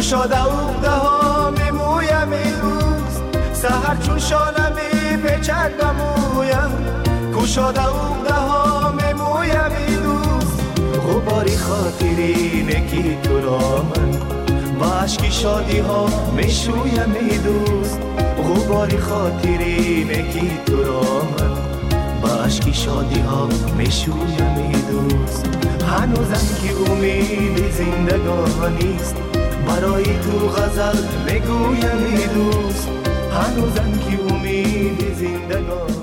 گشاده عقده ها میمویم ایروز سهر چون شانه میپیچد بمویم گشاده عقده ها میمویم ایروز غباری خاطری نکی تو را من با عشق شادی ها میشویم ایروز غباری خاطری نکی تو را من با عشق شادی ها میشویم ایروز هنوزم که امید زندگانیست برای تو غزل میگویم ای دوست هنوزم که امید زندگان